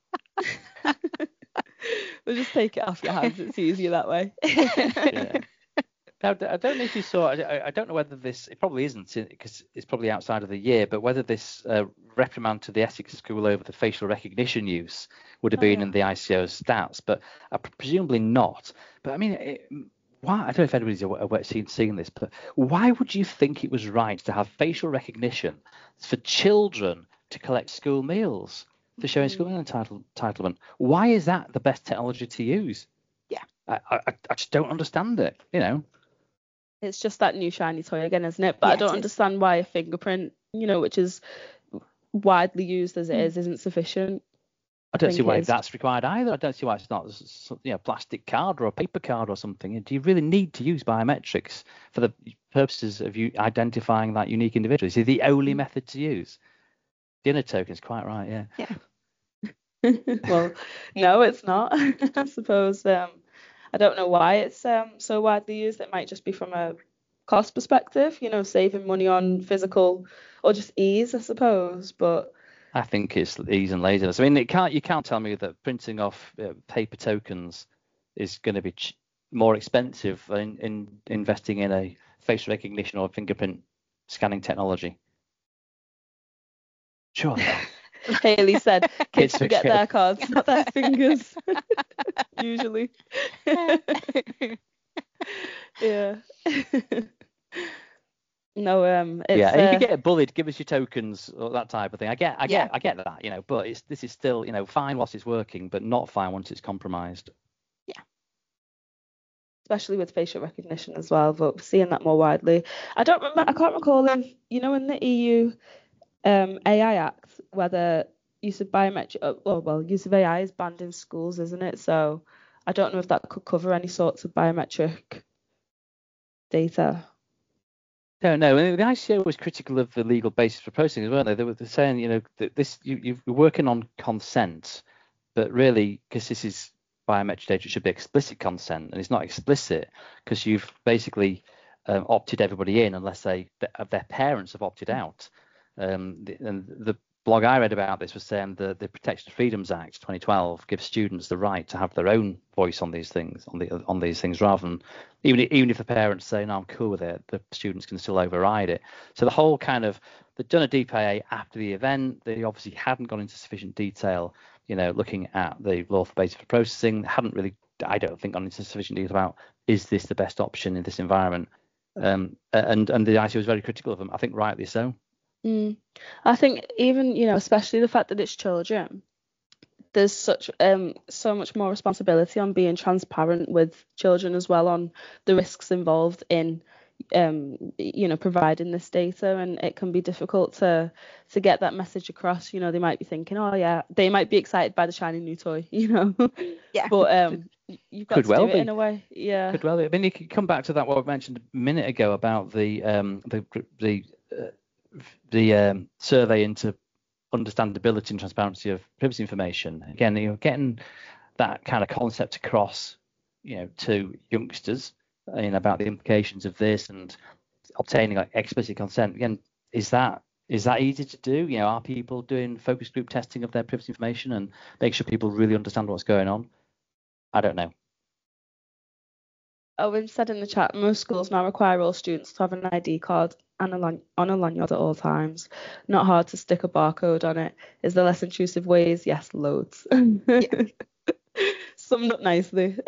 S1: We'll just take it off your hands. It's easier that way.
S3: Yeah. Now, I don't know if you saw. I, I don't know whether this. It probably isn't because it's probably outside of the year. But whether this uh, reprimand to the Essex school over the facial recognition use would have
S1: Oh,
S3: been
S1: yeah.
S3: in the I C O's stats, but uh, presumably not. But I mean, it, why? I don't know if anybody's aware, seen seeing this, but why would you think it was right to have facial recognition for children to collect school meals for showing school meal entitle, entitlement? Why is that the best technology to use?
S2: Yeah.
S3: I, I, I just don't understand it. You know.
S1: It's just that new shiny toy again, isn't it? But
S2: Yeah,
S1: I don't
S2: it is.
S1: understand why a fingerprint, you know, which is widely used as it is, isn't sufficient.
S3: I don't see
S1: think
S3: why
S1: it is.
S3: that's required either. I don't see why it's not you know, a plastic card or a paper card or something. Do you really need to use biometrics for the purposes of you identifying that unique individual? Is it the only method to use? Dinner token is quite right, yeah.
S2: Yeah.
S1: Well, no, it's not. I suppose um, I don't know why it's um, so widely used. It might just be from a cost perspective, you know, saving money on physical or just ease, I suppose. But
S3: I think it's ease and laziness. I mean, it can't you can't tell me that printing off uh, paper tokens is going to be ch- more expensive in, in investing in a face recognition or fingerprint scanning technology. Surely not.
S1: Haley said kids
S3: Kids
S1: forget
S3: forget.
S1: their cards, not their fingers. Usually. Yeah. No, um, it's,
S3: Yeah, and if
S1: uh,
S3: you get bullied, give us your tokens or that type of thing. I get, I get,
S2: Yeah.
S3: I get that, you know. But it's this is still, you know, fine whilst it's working, but not fine once it's compromised.
S1: especially with facial recognition as well, but we're seeing that more widely. I don't remember, I can't recall if, you know, in the E U um, A I Act, whether use of biometric, uh, well, well, use of A I is banned in schools, isn't it? So I don't know if that could cover any sorts of biometric data.
S3: No, no. And the I C O was critical of the legal basis for processing, weren't they? They were saying, you know, that this you, you're working on consent, but really, because this is biometric data, it should be explicit consent, and it's not explicit because you've basically um, opted everybody in unless they their parents have opted out. Um, the, and the blog I read about this was saying the the Protection of Freedoms Act twenty twelve gives students the right to have their own voice on these things, on the on these things, rather than even even if the parents say no, I'm cool with it, the students can still override it. So the whole kind of they've done a D P A after the event. They obviously hadn't gone into sufficient detail, you know, looking at the lawful basis for processing. Hadn't really, I don't think, gone into sufficient detail about is this the best option in this environment. Um, and and the I C O was very critical of them. I think rightly so.
S1: Mm. I think even, you know, especially the fact that it's children, there's such um so much more responsibility on being transparent with children as well on the risks involved in um you know providing this data, and it can be difficult to to get that message across. You know, they might be thinking, oh yeah, they might be excited by the shiny new toy, you know.
S2: Yeah.
S1: But um you've got
S3: Could
S1: to
S3: well
S1: do it
S3: be.
S1: in a way. Yeah.
S3: Could well be. I mean, you could come back to that what I mentioned a minute ago about the um the the uh, the um, survey into understandability and transparency of privacy information. Again, you're getting that kind of concept across, you know, to youngsters, you know, about the implications of this and obtaining like explicit consent. Again, is that is that easy to do? You know, are people doing focus group testing of their privacy information and make sure people really understand what's going on? I don't know.
S1: Owen said in the chat, most schools now require all students to have an I D card and a lan- on a lanyard at all times. Not hard to stick a barcode on it. Is there less intrusive ways? Yes, loads. Summed up nicely.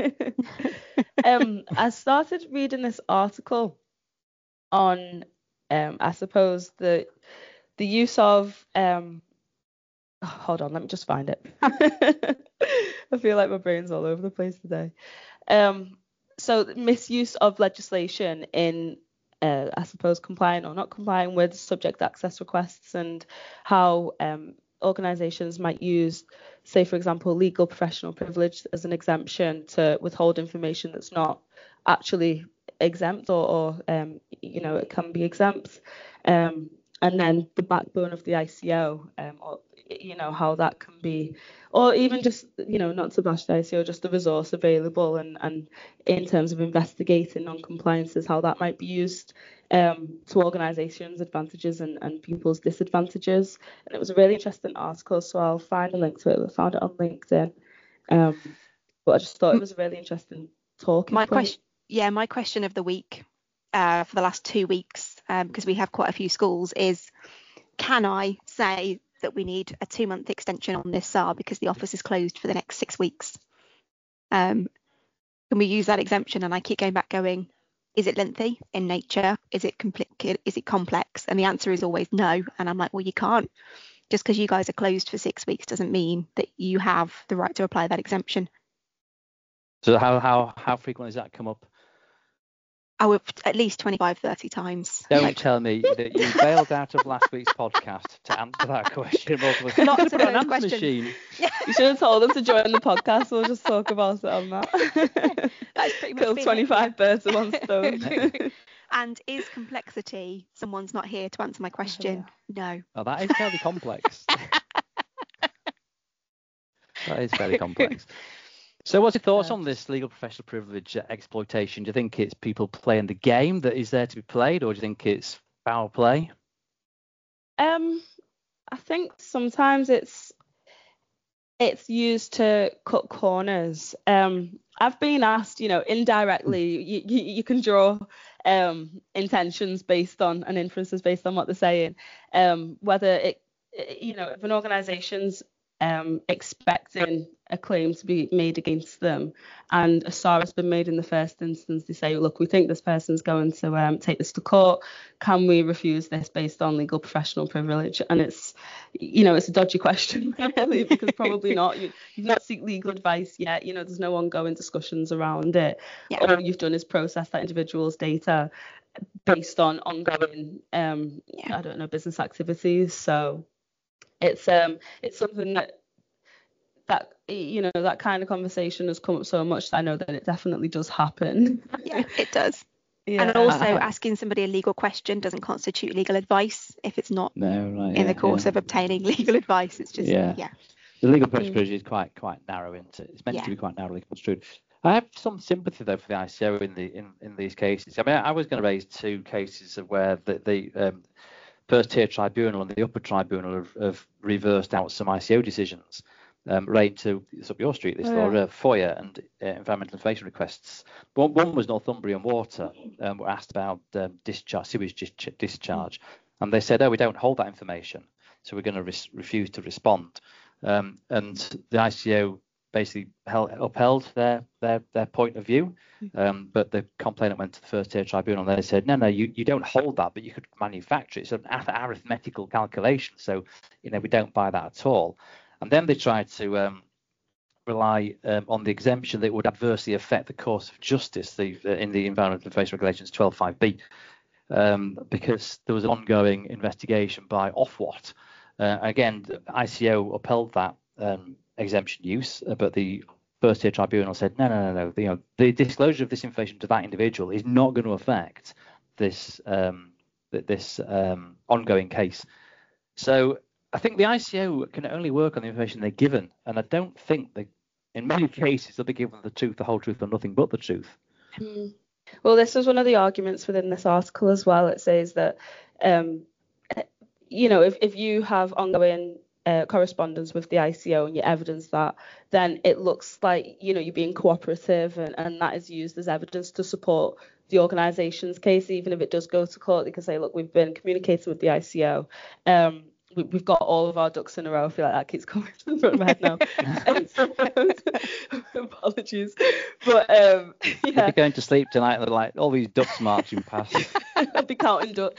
S1: um, I started reading this article on, um, I suppose the the use of um. oh, hold on, let me just find it. I feel like my brain's all over the place today. Um. So misuse of legislation in, uh, I suppose, complying or not complying with subject access requests, and how um, organisations might use, say, for example, legal professional privilege as an exemption to withhold information that's not actually exempt, or, or um, you know, it can be exempt. Um, and then the backbone of the I C O, um, or, you know, how that can be, or even just, you know, not to bash the I C O, just the resource available and, and in terms of investigating non-compliances, how that might be used um, to organisations' advantages and, and people's disadvantages. And it was a really interesting article, so I'll find a link to it. I found it on LinkedIn. Um, but I just thought it was a really interesting talking
S2: My
S1: point.
S2: question, yeah, my question of the week uh, for the last two weeks, um, because we have quite a few schools, is can I say that we need a two-month extension on this S A R because the office is closed for the next six weeks? Um, can we use that exemption? And I keep going back going, is it lengthy in nature? Is it compli- Is it complex? And the answer is always no. And I'm like, well, you can't. Just because you guys are closed for six weeks doesn't mean that you have the right to apply that exemption.
S3: So how how how frequently does that come up?
S2: I would at least twenty-five, thirty times.
S3: Don't
S2: Like,
S3: tell me that you bailed out of last week's podcast to answer that question.
S2: Lots
S3: Lots
S2: of
S3: of
S2: those
S3: answer
S2: questions.
S3: machine.
S1: You should have told them to join the podcast. We'll just talk about it on that.
S2: That's pretty much
S1: Kill
S2: been it,
S1: twenty-five
S2: yeah.
S1: birds with one stone.
S2: And is complexity someone's not here to answer my question? No.
S3: Oh, that is fairly complex. That is fairly complex. So what's your thoughts on this legal professional privilege uh, exploitation? Do you think it's people playing the game that is there to be played, or do you think it's foul play?
S1: Um, I think sometimes it's it's used to cut corners. Um, I've been asked, you know, indirectly, you, you, you can draw um, intentions based on and inferences based on what they're saying. Um, whether it, you know, if an organisation's um, expecting a claim to be made against them and a S A R has been made in the first instance, they say, look, we think this person's going to um, take this to court. Can we refuse this based on legal professional privilege? And it's, you know, it's a dodgy question, really, because probably not. You, you've not seek legal advice yet. You know, there's no ongoing discussions around it.
S2: Yeah.
S1: All you've done is process that individual's data based on ongoing, um,
S2: Yeah.
S1: I don't know, business activities. So it's um it's something that that you know that kind of conversation has come up so much that I know that it definitely does happen.
S2: Yeah, it does.
S1: Yeah.
S2: And also
S3: Uh,
S2: asking somebody a legal question doesn't constitute legal advice if it's not
S3: No, right.
S2: in
S3: yeah,
S2: the course
S3: yeah.
S2: of obtaining legal advice. It's just,
S3: Yeah.
S2: yeah.
S3: The legal professional privilege is quite quite narrow, isn't it? It's meant
S2: Yeah.
S3: to be quite narrowly construed. I have some sympathy though for the I C O in the in, in these cases. I mean, I was going to raise two cases of where the, the um, first tier tribunal and the upper tribunal have, have reversed out some I C O decisions um, relating to it's up your street, this
S1: Oh,
S3: law,
S1: yeah.
S3: uh, FOIA and uh, environmental information requests. One, one was Northumbrian Water, um, were asked about um, discharge, sewage dis- discharge, and they said, oh, we don't hold that information, so we're going to re- refuse to respond. Um, and the I C O basically held, upheld their, their their point of view, um, but the complainant went to the first tier tribunal and they said, no, no, you, you don't hold that, but you could manufacture it. It's an arithmetical calculation, so you know we don't buy that at all. And then they tried to um, rely um, on the exemption that would adversely affect the course of justice the, uh, in the Environmental Information Regulations twelve five B, um, because there was an ongoing investigation by Ofwat. Uh, again, the I C O upheld that um, exemption use, uh, but the first tier tribunal said no, no, no, no. You know, the disclosure of this information to that individual is not going to affect this um, this um, ongoing case. So I think the I C O can only work on the information they're given, and I don't think they, in many cases, they'll be given the truth, the whole truth, and nothing but the truth.
S1: Mm. Well, this was one of the arguments within this article as well. It says that, um, you know, if, if you have ongoing uh, correspondence with the I C O and you evidence that, then it looks like, you know, you're being cooperative, and, and that is used as evidence to support the organisation's case, even if it does go to court. They can say, look, we've been communicating with the I C O. Um, we, we've got all of our ducks in a row. I feel like that keeps coming to the front of my head now. Apologies. But um, yeah.
S3: I'll be going to sleep tonight and they're like, all these ducks marching past.
S1: I'll be counting ducks.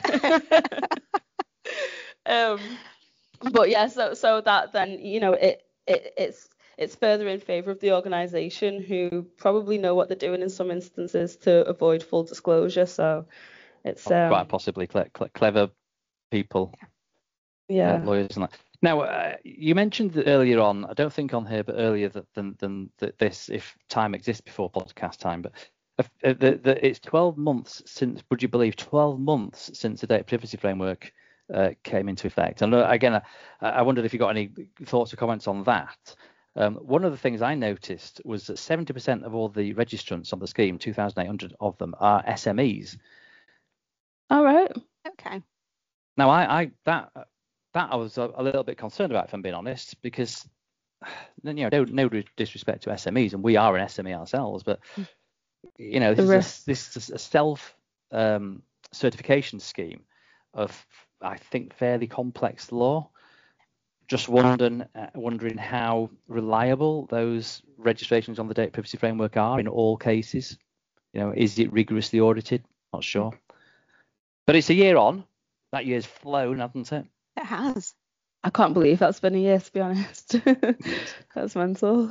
S1: um, but yeah, so so that then, you know, it, it it's it's further in favour of the organisation, who probably know what they're doing in some instances to avoid full disclosure. So it's um,
S3: Quite possibly cle- cle- clever people,
S1: yeah.
S3: uh, lawyers and that. Now, uh, you mentioned earlier on, I don't think on here, but earlier that than, than that this, if time exists before podcast time, but uh, the, the, it's twelve months since, would you believe, twelve months since the data privacy framework uh, came into effect. And uh, again, I, I wondered if you got any thoughts or comments on that. Um, one of the things I noticed was that seventy percent of all the registrants on the scheme, two thousand eight hundred of them, are S M Es.
S1: All right.
S2: Okay.
S3: Now, I, I that that I was a, a little bit concerned about, if I'm being honest, because you know, no, no disrespect to S M Es, and we are an S M E ourselves, but you know, this is a, this is a self um, certification scheme of, I think, fairly complex law. Just wondering, uh, wondering how reliable those registrations on the data privacy framework are in all cases. You know, is it rigorously audited? Not sure. But it's a year on. That year's flown, hasn't it?
S2: It has.
S1: I can't believe that's been a year, to be honest. That's mental.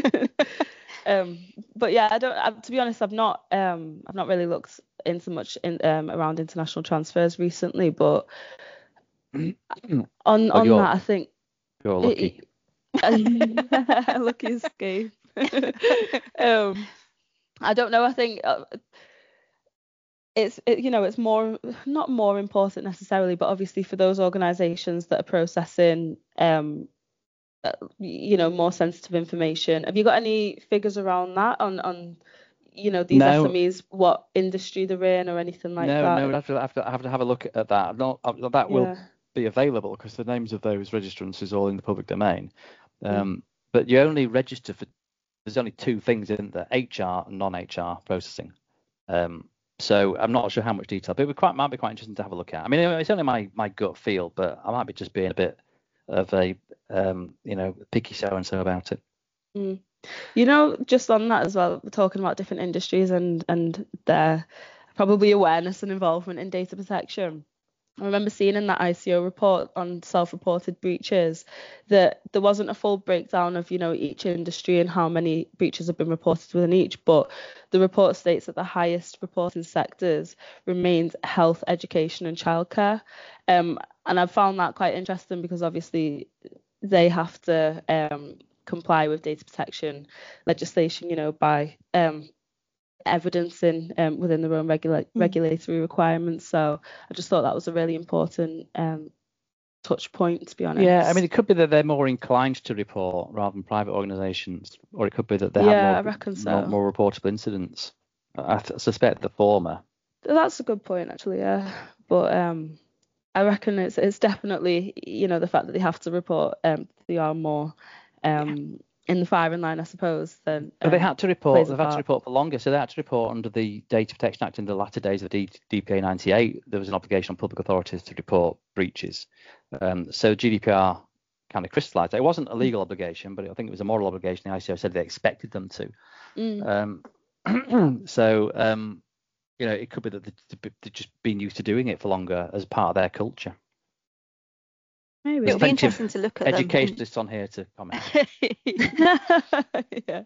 S1: um, but yeah, I don't. I, to be honest, I've not. Um, I've not really looked into much in um, around international transfers recently. But on
S3: well,
S1: on that, I think
S3: you're lucky.
S1: It, lucky escape. um, I don't know. I think. Uh, It's it, you know it's more not more important necessarily, but obviously for those organisations that are processing um uh, you know more sensitive information. Have you got any figures around that on on you know these
S3: no.
S1: S M Es, what industry they're in or anything like
S3: no,
S1: that?
S3: No, no, I have to, I have to, I have to have a look at that. Not uh, that will
S1: Yeah.
S3: be available because the names of those registrants is all in the public domain. Um,
S1: Mm.
S3: But you only register for there's only two things in there: H R and non-H R processing. Um, So I'm not sure how much detail, but it would quite, might be quite interesting to have a look at. I mean, it's only my, my gut feel, but I might be just being a bit of a, um, you know, picky so-and-so about it.
S1: Mm. You know, just on that as well, we're talking about different industries and, and their probably awareness and involvement in data protection. I remember seeing in that I C O report on self-reported breaches that there wasn't a full breakdown of, you know, each industry and how many breaches have been reported within each, but the report states that the highest reporting sectors remained health, education and childcare. Um, and I found that quite interesting because obviously they have to um, comply with data protection legislation, you know, by um, evidencing um, within their own regula-
S2: Mm.
S1: regulatory requirements. So I just thought that was a really important um, touch point, to be honest.
S3: Yeah, I mean, it could be that they're more inclined to report rather than private organisations, or it could be that they
S1: yeah,
S3: have more,
S1: I reckon so.
S3: more, more reportable incidents. I th- suspect the former.
S1: That's a good point, actually, yeah. But um, I reckon it's it's definitely, you know, the fact that they have to report, um, they are more um, yeah. in the firing line, I suppose, than
S3: But they
S1: um,
S3: had to report. They've had to report for longer, so they had to report under the Data Protection Act in the latter days of the D P A ninety-eight. There was an obligation on public authorities to report breaches. Um, so G D P R kind of crystallised. It wasn't a legal obligation, but I think it was a moral obligation. The I C O said they expected them to.
S1: Mm.
S3: Um, so um, you know, it could be that they've just been used to doing it for longer as part of their culture.
S2: Maybe it'll be interesting to look at them.
S3: Educationalists on here to comment.
S1: Yeah.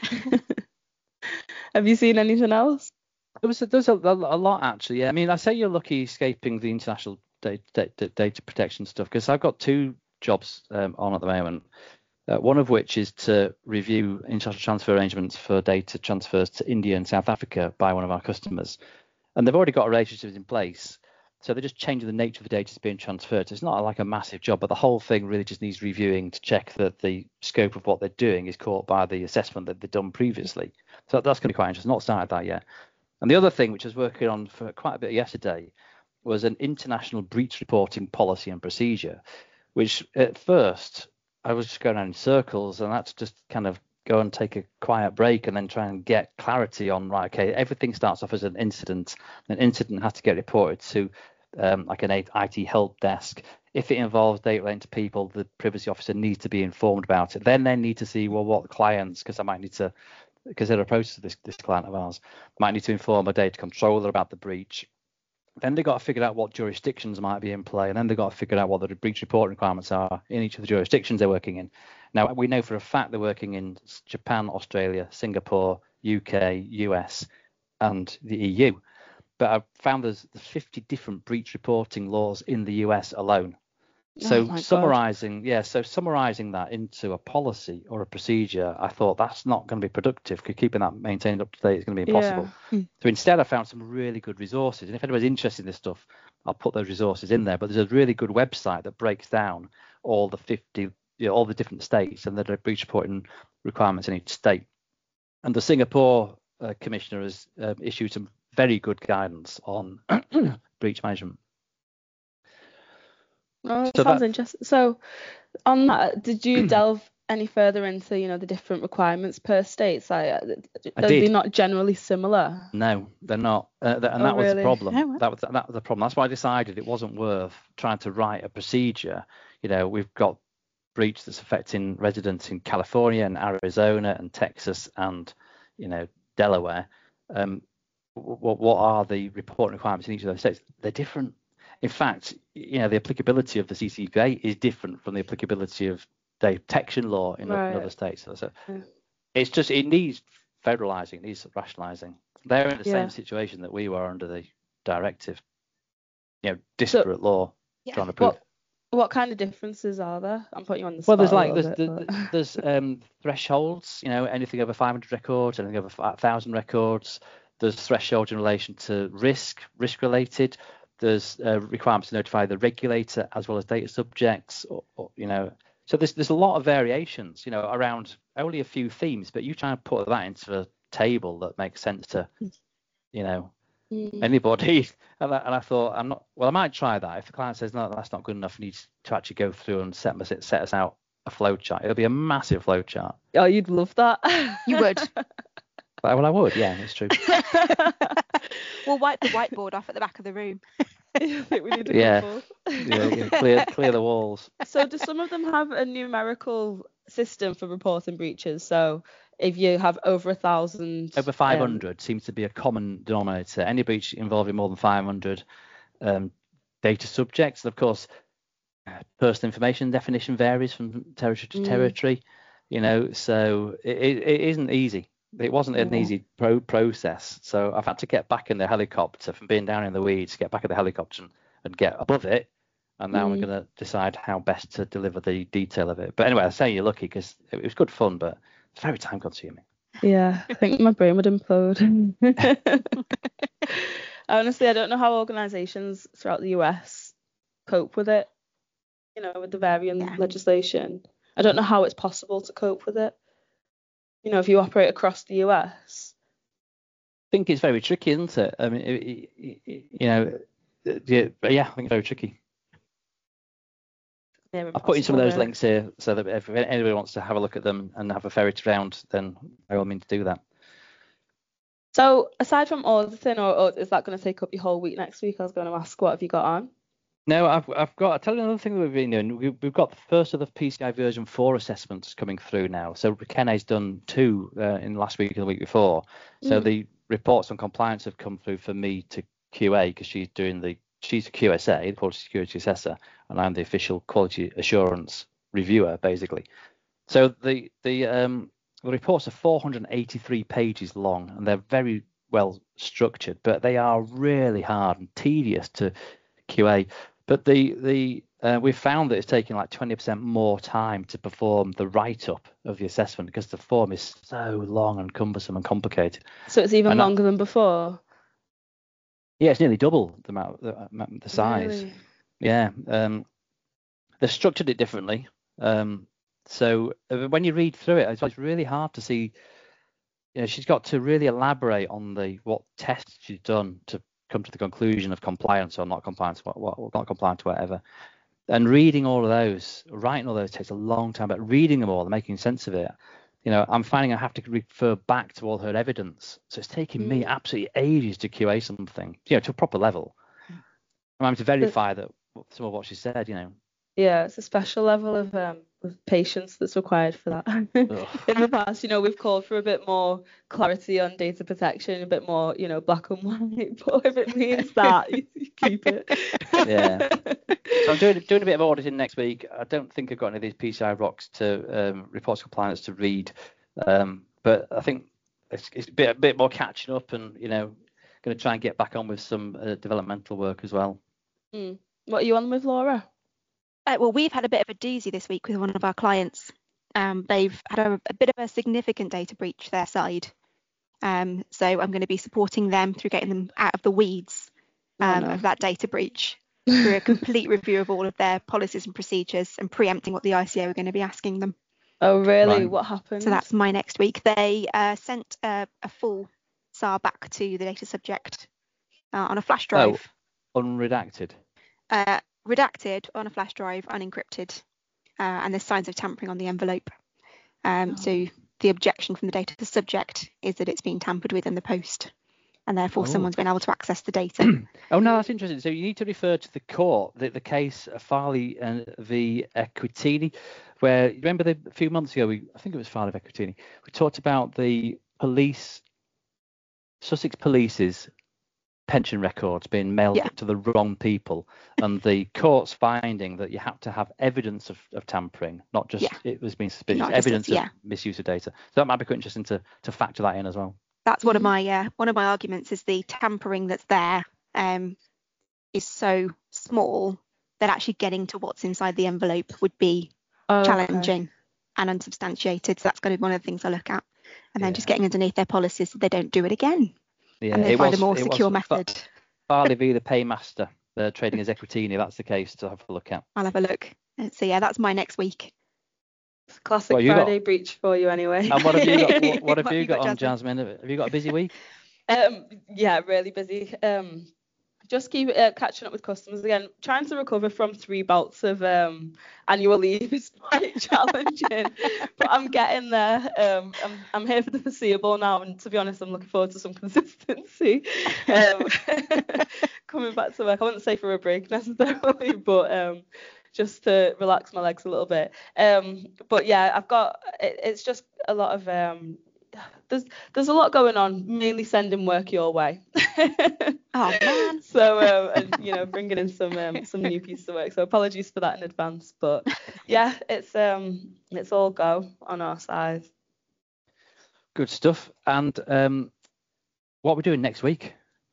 S1: Have you seen anything else?
S3: There was a, there's a, a lot actually. Yeah. I mean, I say you're lucky escaping the international data, data, data protection stuff because I've got two jobs um, on at the moment. Uh, one of which is to review international transfer arrangements for data transfers to India and South Africa by one of our customers, and they've already got relationships in place. So they're just changing the nature of the data that's being transferred. So it's not like a massive job, but the whole thing really just needs reviewing to check that the scope of what they're doing is caught by the assessment that they've done previously. So that's going to be quite interesting. Not started that yet. And the other thing, which I was working on for quite a bit yesterday, was an international breach reporting policy and procedure, which at first I was just going around in circles, and that's just kind of go and take a quiet break and then try and get clarity on, right, okay, everything starts off as an incident. An incident has to get reported to um, like an I T help desk. If it involves data relating to people, the privacy officer needs to be informed about it. Then they need to see, well, what clients, because I might need to, because they're a process of this, this client of ours, might need to inform a data controller about the breach. Then they've got to figure out what jurisdictions might be in play, and then they've got to figure out what the breach reporting requirements are in each of the jurisdictions they're working in. Now, we know for a fact they're working in Japan, Australia, Singapore, U K, U S, and the E U. But I've found there's fifty different breach reporting laws in the U S alone. So
S1: my God.
S3: summarising, yeah, so summarising that into a policy or a procedure, I thought that's not going to be productive because keeping that maintained up to date is going to be impossible.
S1: Yeah.
S3: So instead, I found some really good resources. And if anybody's interested in this stuff, I'll put those resources in there. But there's a really good website that breaks down all the fifty, you know, all the different states and the breach reporting requirements in each state. And the Singapore uh, commissioner has uh, issued some very good guidance on breach management.
S1: Oh,
S3: So
S1: sounds
S3: that-
S1: interesting. So, on that, did you delve any further into, you know, the different requirements per state? Like, uh,
S3: I
S1: are
S3: did.
S1: they not generally similar?
S3: No, they're not, uh, th- and
S1: Oh,
S3: that was the
S1: really?
S3: problem.
S2: Oh, wow.
S3: That was that was the problem. That's why I decided it wasn't worth trying to write a procedure. You know, we've got breach that's affecting residents in California and Arizona and Texas and, you know, Delaware. Um, what what are the reporting requirements in each of those states? They're different. In fact, you know, the applicability of the C C P A is different from the applicability of data protection law in,
S1: Right.
S3: in other states. So, so
S1: Yeah.
S3: it's just it needs federalizing, it needs rationalizing. They're in the
S1: Yeah.
S3: same situation that we were under the directive. You know, disparate law
S2: Yeah.
S3: trying to prove.
S1: What what kind of differences are there? I'm putting you on the
S3: Well,
S1: spot
S3: there's
S1: a
S3: like
S1: little
S3: there's
S1: bit,
S3: there's,
S1: but-
S3: there's um, thresholds. You know, anything over five hundred records, anything over one thousand records. There's thresholds in relation to risk, risk related. There's uh, requirements to notify the regulator as well as data subjects. Or, or, you know, so there's there's a lot of variations. You know, around only a few themes, but you try and put that into a table that makes sense to, you know,
S1: Mm.
S3: anybody. And I, and I thought, I'm not. Well, I might try that. If the client says no, that's not good enough, I need to actually go through and set us set us out a flow chart. It'll be a massive flow chart.
S1: Oh, you'd love that.
S2: You would.
S3: Well, I would. Yeah, it's true.
S2: We'll wipe the whiteboard off at the back of the room.
S1: I think we need a
S3: Yeah.
S1: couple.
S3: Yeah, yeah, clear clear the walls.
S1: So do some of them have a numerical system for reporting breaches? So if you have over a thousand,
S3: Over five hundred seems to be a common denominator. Any breach involving more than five hundred um, data subjects. And of course, uh, personal information definition varies from territory to
S1: Mm.
S3: territory. You know, so it, it, it isn't easy. It wasn't an
S1: Yeah.
S3: easy pro- process. So I've had to get back in the helicopter from being down in the weeds, get back in the helicopter and, and get above it. And now
S1: Mm.
S3: I'm going to decide how best to deliver the detail of it. But anyway, I say you're lucky because it was good fun, but it's very time consuming.
S1: Yeah, I think my brain would implode. Honestly, I don't know how organisations throughout the U S cope with it. You know, with the varying
S2: Yeah.
S1: legislation. I don't know how it's possible to cope with it. You know, if you operate across the U S.
S3: I think it's very tricky, isn't it? I mean, it, it, it, you know, yeah, yeah, I think it's very tricky.
S1: near
S3: I've put in some of
S1: impossible,
S3: those
S1: really.
S3: links here so that if anybody wants to have a look at them and have a ferret around, then by all means do that.
S1: So aside from auditing, or, or is that going to take up your whole week next week? I was going to ask, what have you got on?
S3: No, I've I've got. I'll tell you another thing that we've been doing. We, we've got the first of the P C I version four assessments coming through now. So Kenne's done two uh, in last week and the week before. So
S1: Mm.
S3: the reports on compliance have come through for me to Q A because she's doing the she's a Q S A, the Quality Security Assessor, and I'm the official quality assurance reviewer, basically. So the the um the reports are four hundred eighty-three pages long, and they're very well structured, but they are really hard and tedious to Q A. But the the uh, we've found that it's taking like twenty percent more time to perform the write-up of the assessment because the form is so long and cumbersome and complicated.
S1: So it's even
S3: And that-
S1: longer than before.
S3: Yeah, it's nearly double the amount, the, amount- the size.
S1: Really?
S3: Yeah, um, they've structured it differently. Um, so uh, when you read through it, it's, it's really hard to see. You know, she's got to really elaborate on the what tests she's done to come to the conclusion of compliance or not compliance, what, what not compliant, whatever. And reading all of those, writing all those takes a long time. But reading them all and making sense of it, you know, I'm finding I have to refer back to all her evidence. So it's taking me
S1: Mm.
S3: absolutely ages to Q A something, you know, to a proper level. I'm having to verify that some of what she said, you know.
S1: Yeah, it's a special level of um of patience that's required for that. In the past, you know, we've called for a bit more clarity on data protection, a bit more, you know, black and white. But if it means that, you, you keep it.
S3: Yeah. So I'm doing doing a bit of auditing next week. I don't think I've got any of these P C I rocks to um, reports of compliance to read, um, but I think it's, it's a bit a bit more catching up, and you know, going to try and get back on with some uh, developmental work as well.
S1: Mm. What are you on with, Laura?
S2: Uh, well, we've had a bit of a doozy this week with one of our clients. Um, they've had a, a bit of a significant data breach their side. Um, so I'm going to be supporting them through getting them out of the weeds um,
S1: Oh, no.
S2: of that data breach through a complete review of all of their policies and procedures and preempting what the I C O are going to be asking them.
S1: Oh, really?
S3: Right.
S1: What happened?
S2: So that's my next week. They uh, sent a, a full S A R back to the data subject uh, on a flash drive.
S3: Oh, unredacted.
S2: Uh, redacted on a flash drive, unencrypted, uh, and there's signs of tampering on the envelope. Um,
S1: Oh.
S2: So the objection from the data subject is that it's been tampered with in the post, and therefore
S3: Oh.
S2: someone's been able to access the data.
S3: Oh no, that's interesting. So you need to refer to the court, the, the case Farley and v Equitini, where remember the, a few months ago, we I think it was Farley v Equitini, we talked about the police, Sussex Police's pension records being mailed
S2: Yeah.
S3: to the wrong people, and the court's finding that you have to have evidence of, of tampering, not just
S2: Yeah.
S3: it was being suspicious,
S2: Not just
S3: evidence
S2: it's- yeah.
S3: of misuse of data. So that might be quite interesting to to factor that in as well.
S2: That's one of
S1: Mhm.
S2: my uh, one of my arguments is the tampering that's there um, is so small that actually getting to what's inside the envelope would be
S1: Oh, okay.
S2: challenging and unsubstantiated. So that's going to be one of the things I look at, and then
S3: Yeah.
S2: just getting underneath their policies so they don't do it again,
S3: Yeah,
S2: and they
S3: it
S2: find
S3: was
S2: a more
S3: it
S2: secure
S3: was Fa-
S2: method.
S3: Farley v the Paymaster, uh, trading as Equitini. That's the case to have a look at.
S2: I'll have a look. Uh, So yeah, that's my next week.
S1: Classic
S3: What, you got-
S1: Friday breach for you anyway.
S3: And what have you got? What, what have
S2: What
S3: you
S2: have you
S3: got,
S2: got,
S3: on, Jasmine? Have you got a busy week?
S1: Um, yeah, really busy. Um, just keep uh, catching up with customers again. Trying to recover from three bouts of um annual leave is quite challenging, but I'm getting there. Um, I'm I'm here for the foreseeable now, and to be honest, I'm looking forward to some consistency. Um, coming back to work. I wouldn't say for a break necessarily, but um, just to relax my legs a little bit. Um, but yeah, I've got. It, it's just a lot of um. There's there's a lot going on, mainly sending work your way.
S2: Oh man.
S1: So um, and you know, bringing in some um, some new pieces of work. So apologies for that in advance, but yeah, it's um it's all go on our side.
S3: Good stuff. And um, what we're doing next week?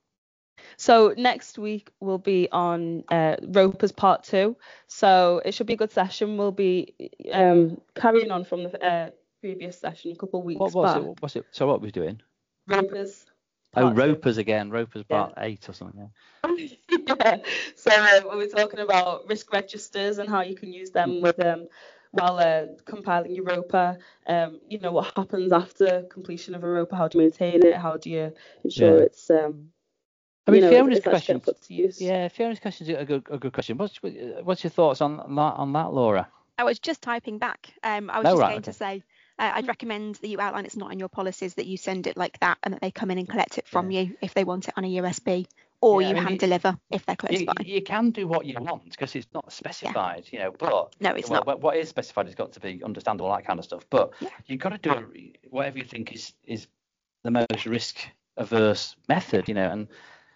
S1: So next week we'll be on uh, Ropers Part Two. So it should be a good session. We'll be um carrying on from the uh, previous session a couple of weeks
S3: What was
S1: back.
S3: it? What was it? So what was doing?
S1: Ropers.
S3: Oh,
S1: Part Two.
S3: Ropers again. Ropers part eight or something. Yeah.
S1: Yeah. So um, we were talking about risk registers and how you can use them with um while uh, compiling your ROPA. Um, you know, what happens after completion of a ROPA? How do you maintain it? How do you ensure
S3: Yeah.
S1: it's um
S3: I mean,
S1: you know
S3: Fiona's
S1: it's, it's actually
S3: questions.
S1: put to use?
S3: Yeah, Fiona's questions are a good, a good question. What's what's your thoughts on that on that, Laura?
S2: I was just typing back. Um, I was
S3: Oh,
S2: just
S3: right,
S2: going
S3: okay.
S2: to say, uh, I'd recommend that you outline it's not in your policies, that you send it like that, and that they come in and collect it from you if they want it on a U S B, or
S3: Yeah, I
S2: you
S3: mean,
S2: hand
S3: you-
S2: deliver if they're close
S3: You,
S2: by.
S3: you can do what you want because it's not specified, you know. But
S2: No, it's
S3: well,
S2: not.
S3: what- what is specified has got to be understandable, that kind of stuff. But
S2: Yeah.
S3: you've got to do it, whatever you think is is the most risk averse method, you know. And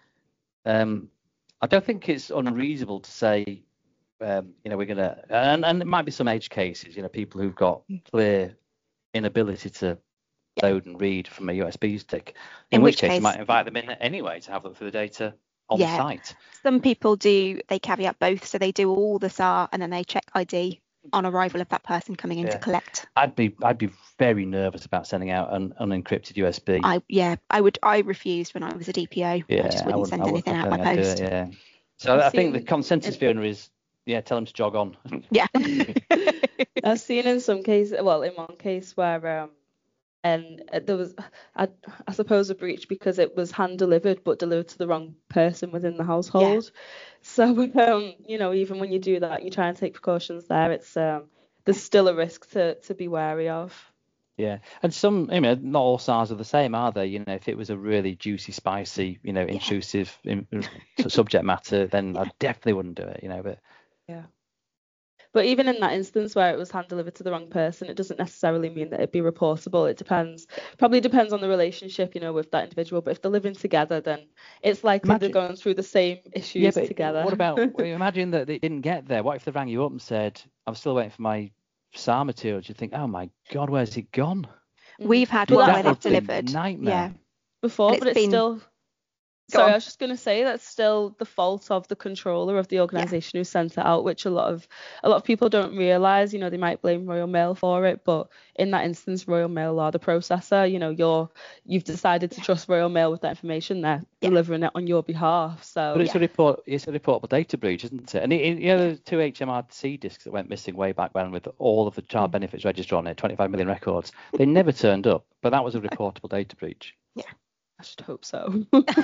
S3: um, I don't think it's unreasonable to say, um, you know, we're gonna, and and it might be some edge cases, you know, people who've got clear inability to load and read from a U S B stick. In,
S2: In
S3: which
S2: which
S3: case, you
S2: case-
S3: might invite them in anyway to have a look through the data on
S2: Yeah.
S3: site.
S2: Some people do, they caveat both, so they do all the S A R and then they check I D on arrival of that person coming in
S3: Yeah.
S2: to collect.
S3: I'd be I'd be very nervous about sending out an unencrypted U S B.
S2: I yeah, I would I refused when I was a D P O.
S3: yeah,
S2: I just wouldn't,
S3: wouldn't-
S2: send
S3: I wouldn't-
S2: anything
S3: I
S2: out
S3: don't
S2: by
S3: think I'd do
S2: post.
S3: it, yeah. So
S1: I've
S3: I think the
S1: seen
S3: consensus,
S1: it-
S3: Fiona, is yeah, tell them to jog on.
S2: Yeah.
S1: I've seen in some cases, well, in one case where um, and there was, I, I suppose, a breach because it was hand delivered but delivered to the wrong person within the household. So, um, you know, even when you do that, you try and take precautions there. It's um, there's still a risk to to be wary of.
S3: Yeah, and some, you know, not all S A Rs are the same, are they? You know, if it was a really juicy, spicy, you know, intrusive in, subject matter, then I definitely wouldn't do it. You know, but
S1: Yeah. But even in that instance where it was hand delivered to the wrong person, it doesn't necessarily mean that it'd be reportable. It depends, probably depends on the relationship, you know, with that individual. But if they're living together, then it's likely
S3: Imagine-
S1: they're going through the same issues
S3: yeah, but
S1: together.
S3: what about? Well, imagine that it didn't get there. What if they rang you up and said, "I'm still waiting for my S A R materials"? You think, "Oh my God, where's it gone?"
S2: We've had
S1: Well,
S2: one
S1: that
S2: where they've
S3: would be
S2: delivered.
S3: nightmare.
S2: Yeah.
S1: before,
S2: And
S1: but
S2: it's
S1: it's
S2: been-
S1: still
S2: Go
S1: Sorry,
S2: on.
S1: I was just going to say that's still the fault of the controller of the organisation who sent it out, which a lot of a lot of people don't realise. You know, they might blame Royal Mail for it, but in that instance, Royal Mail are the processor. You know, you're you've decided to trust Royal Mail with that information. They're
S2: Yeah.
S1: delivering it on your behalf. So
S3: But it's
S2: Yeah.
S3: a report. It's a reportable data breach, isn't it? And it, it- you know, the two H M R C discs that went missing way back when with all of the child
S1: Mm.
S3: benefits register on it, twenty-five million records. They never turned up, but that was a reportable data breach.
S1: I should hope so.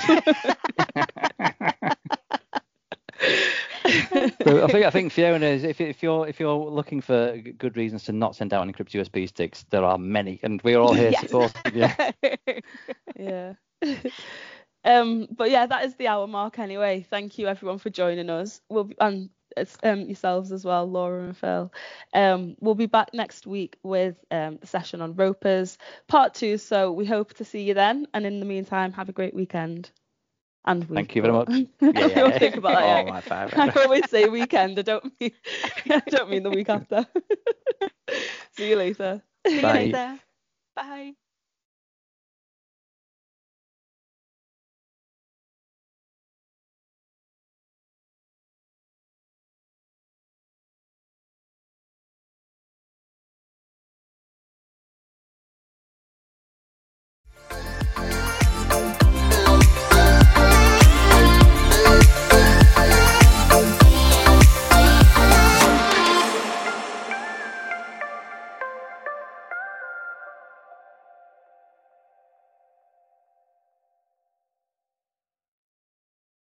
S3: So I think I think Fiona is if if you're if you're looking for g- good reasons to not send out encrypted U S B sticks, there are many, and we're all here
S2: Yes.
S3: supporting you.
S1: Yeah. Um, but yeah, that is the hour mark anyway. Thank you everyone for joining us. We'll be, and it's, um, yourselves as well, Laura and Phil. Um, we'll be back next week with um, a session on ropers, part two. So we hope to see you then. And in the meantime, have a great weekend. And week.
S3: Thank you very
S1: but-
S3: much.
S1: I
S3: Yeah,
S1: don't
S3: yeah.
S1: think about that
S3: Oh
S1: yet.
S3: my favourite.
S1: I always say weekend. I don't mean I don't mean the week after. See you later.
S2: See you
S3: Bye.
S2: later. Bye.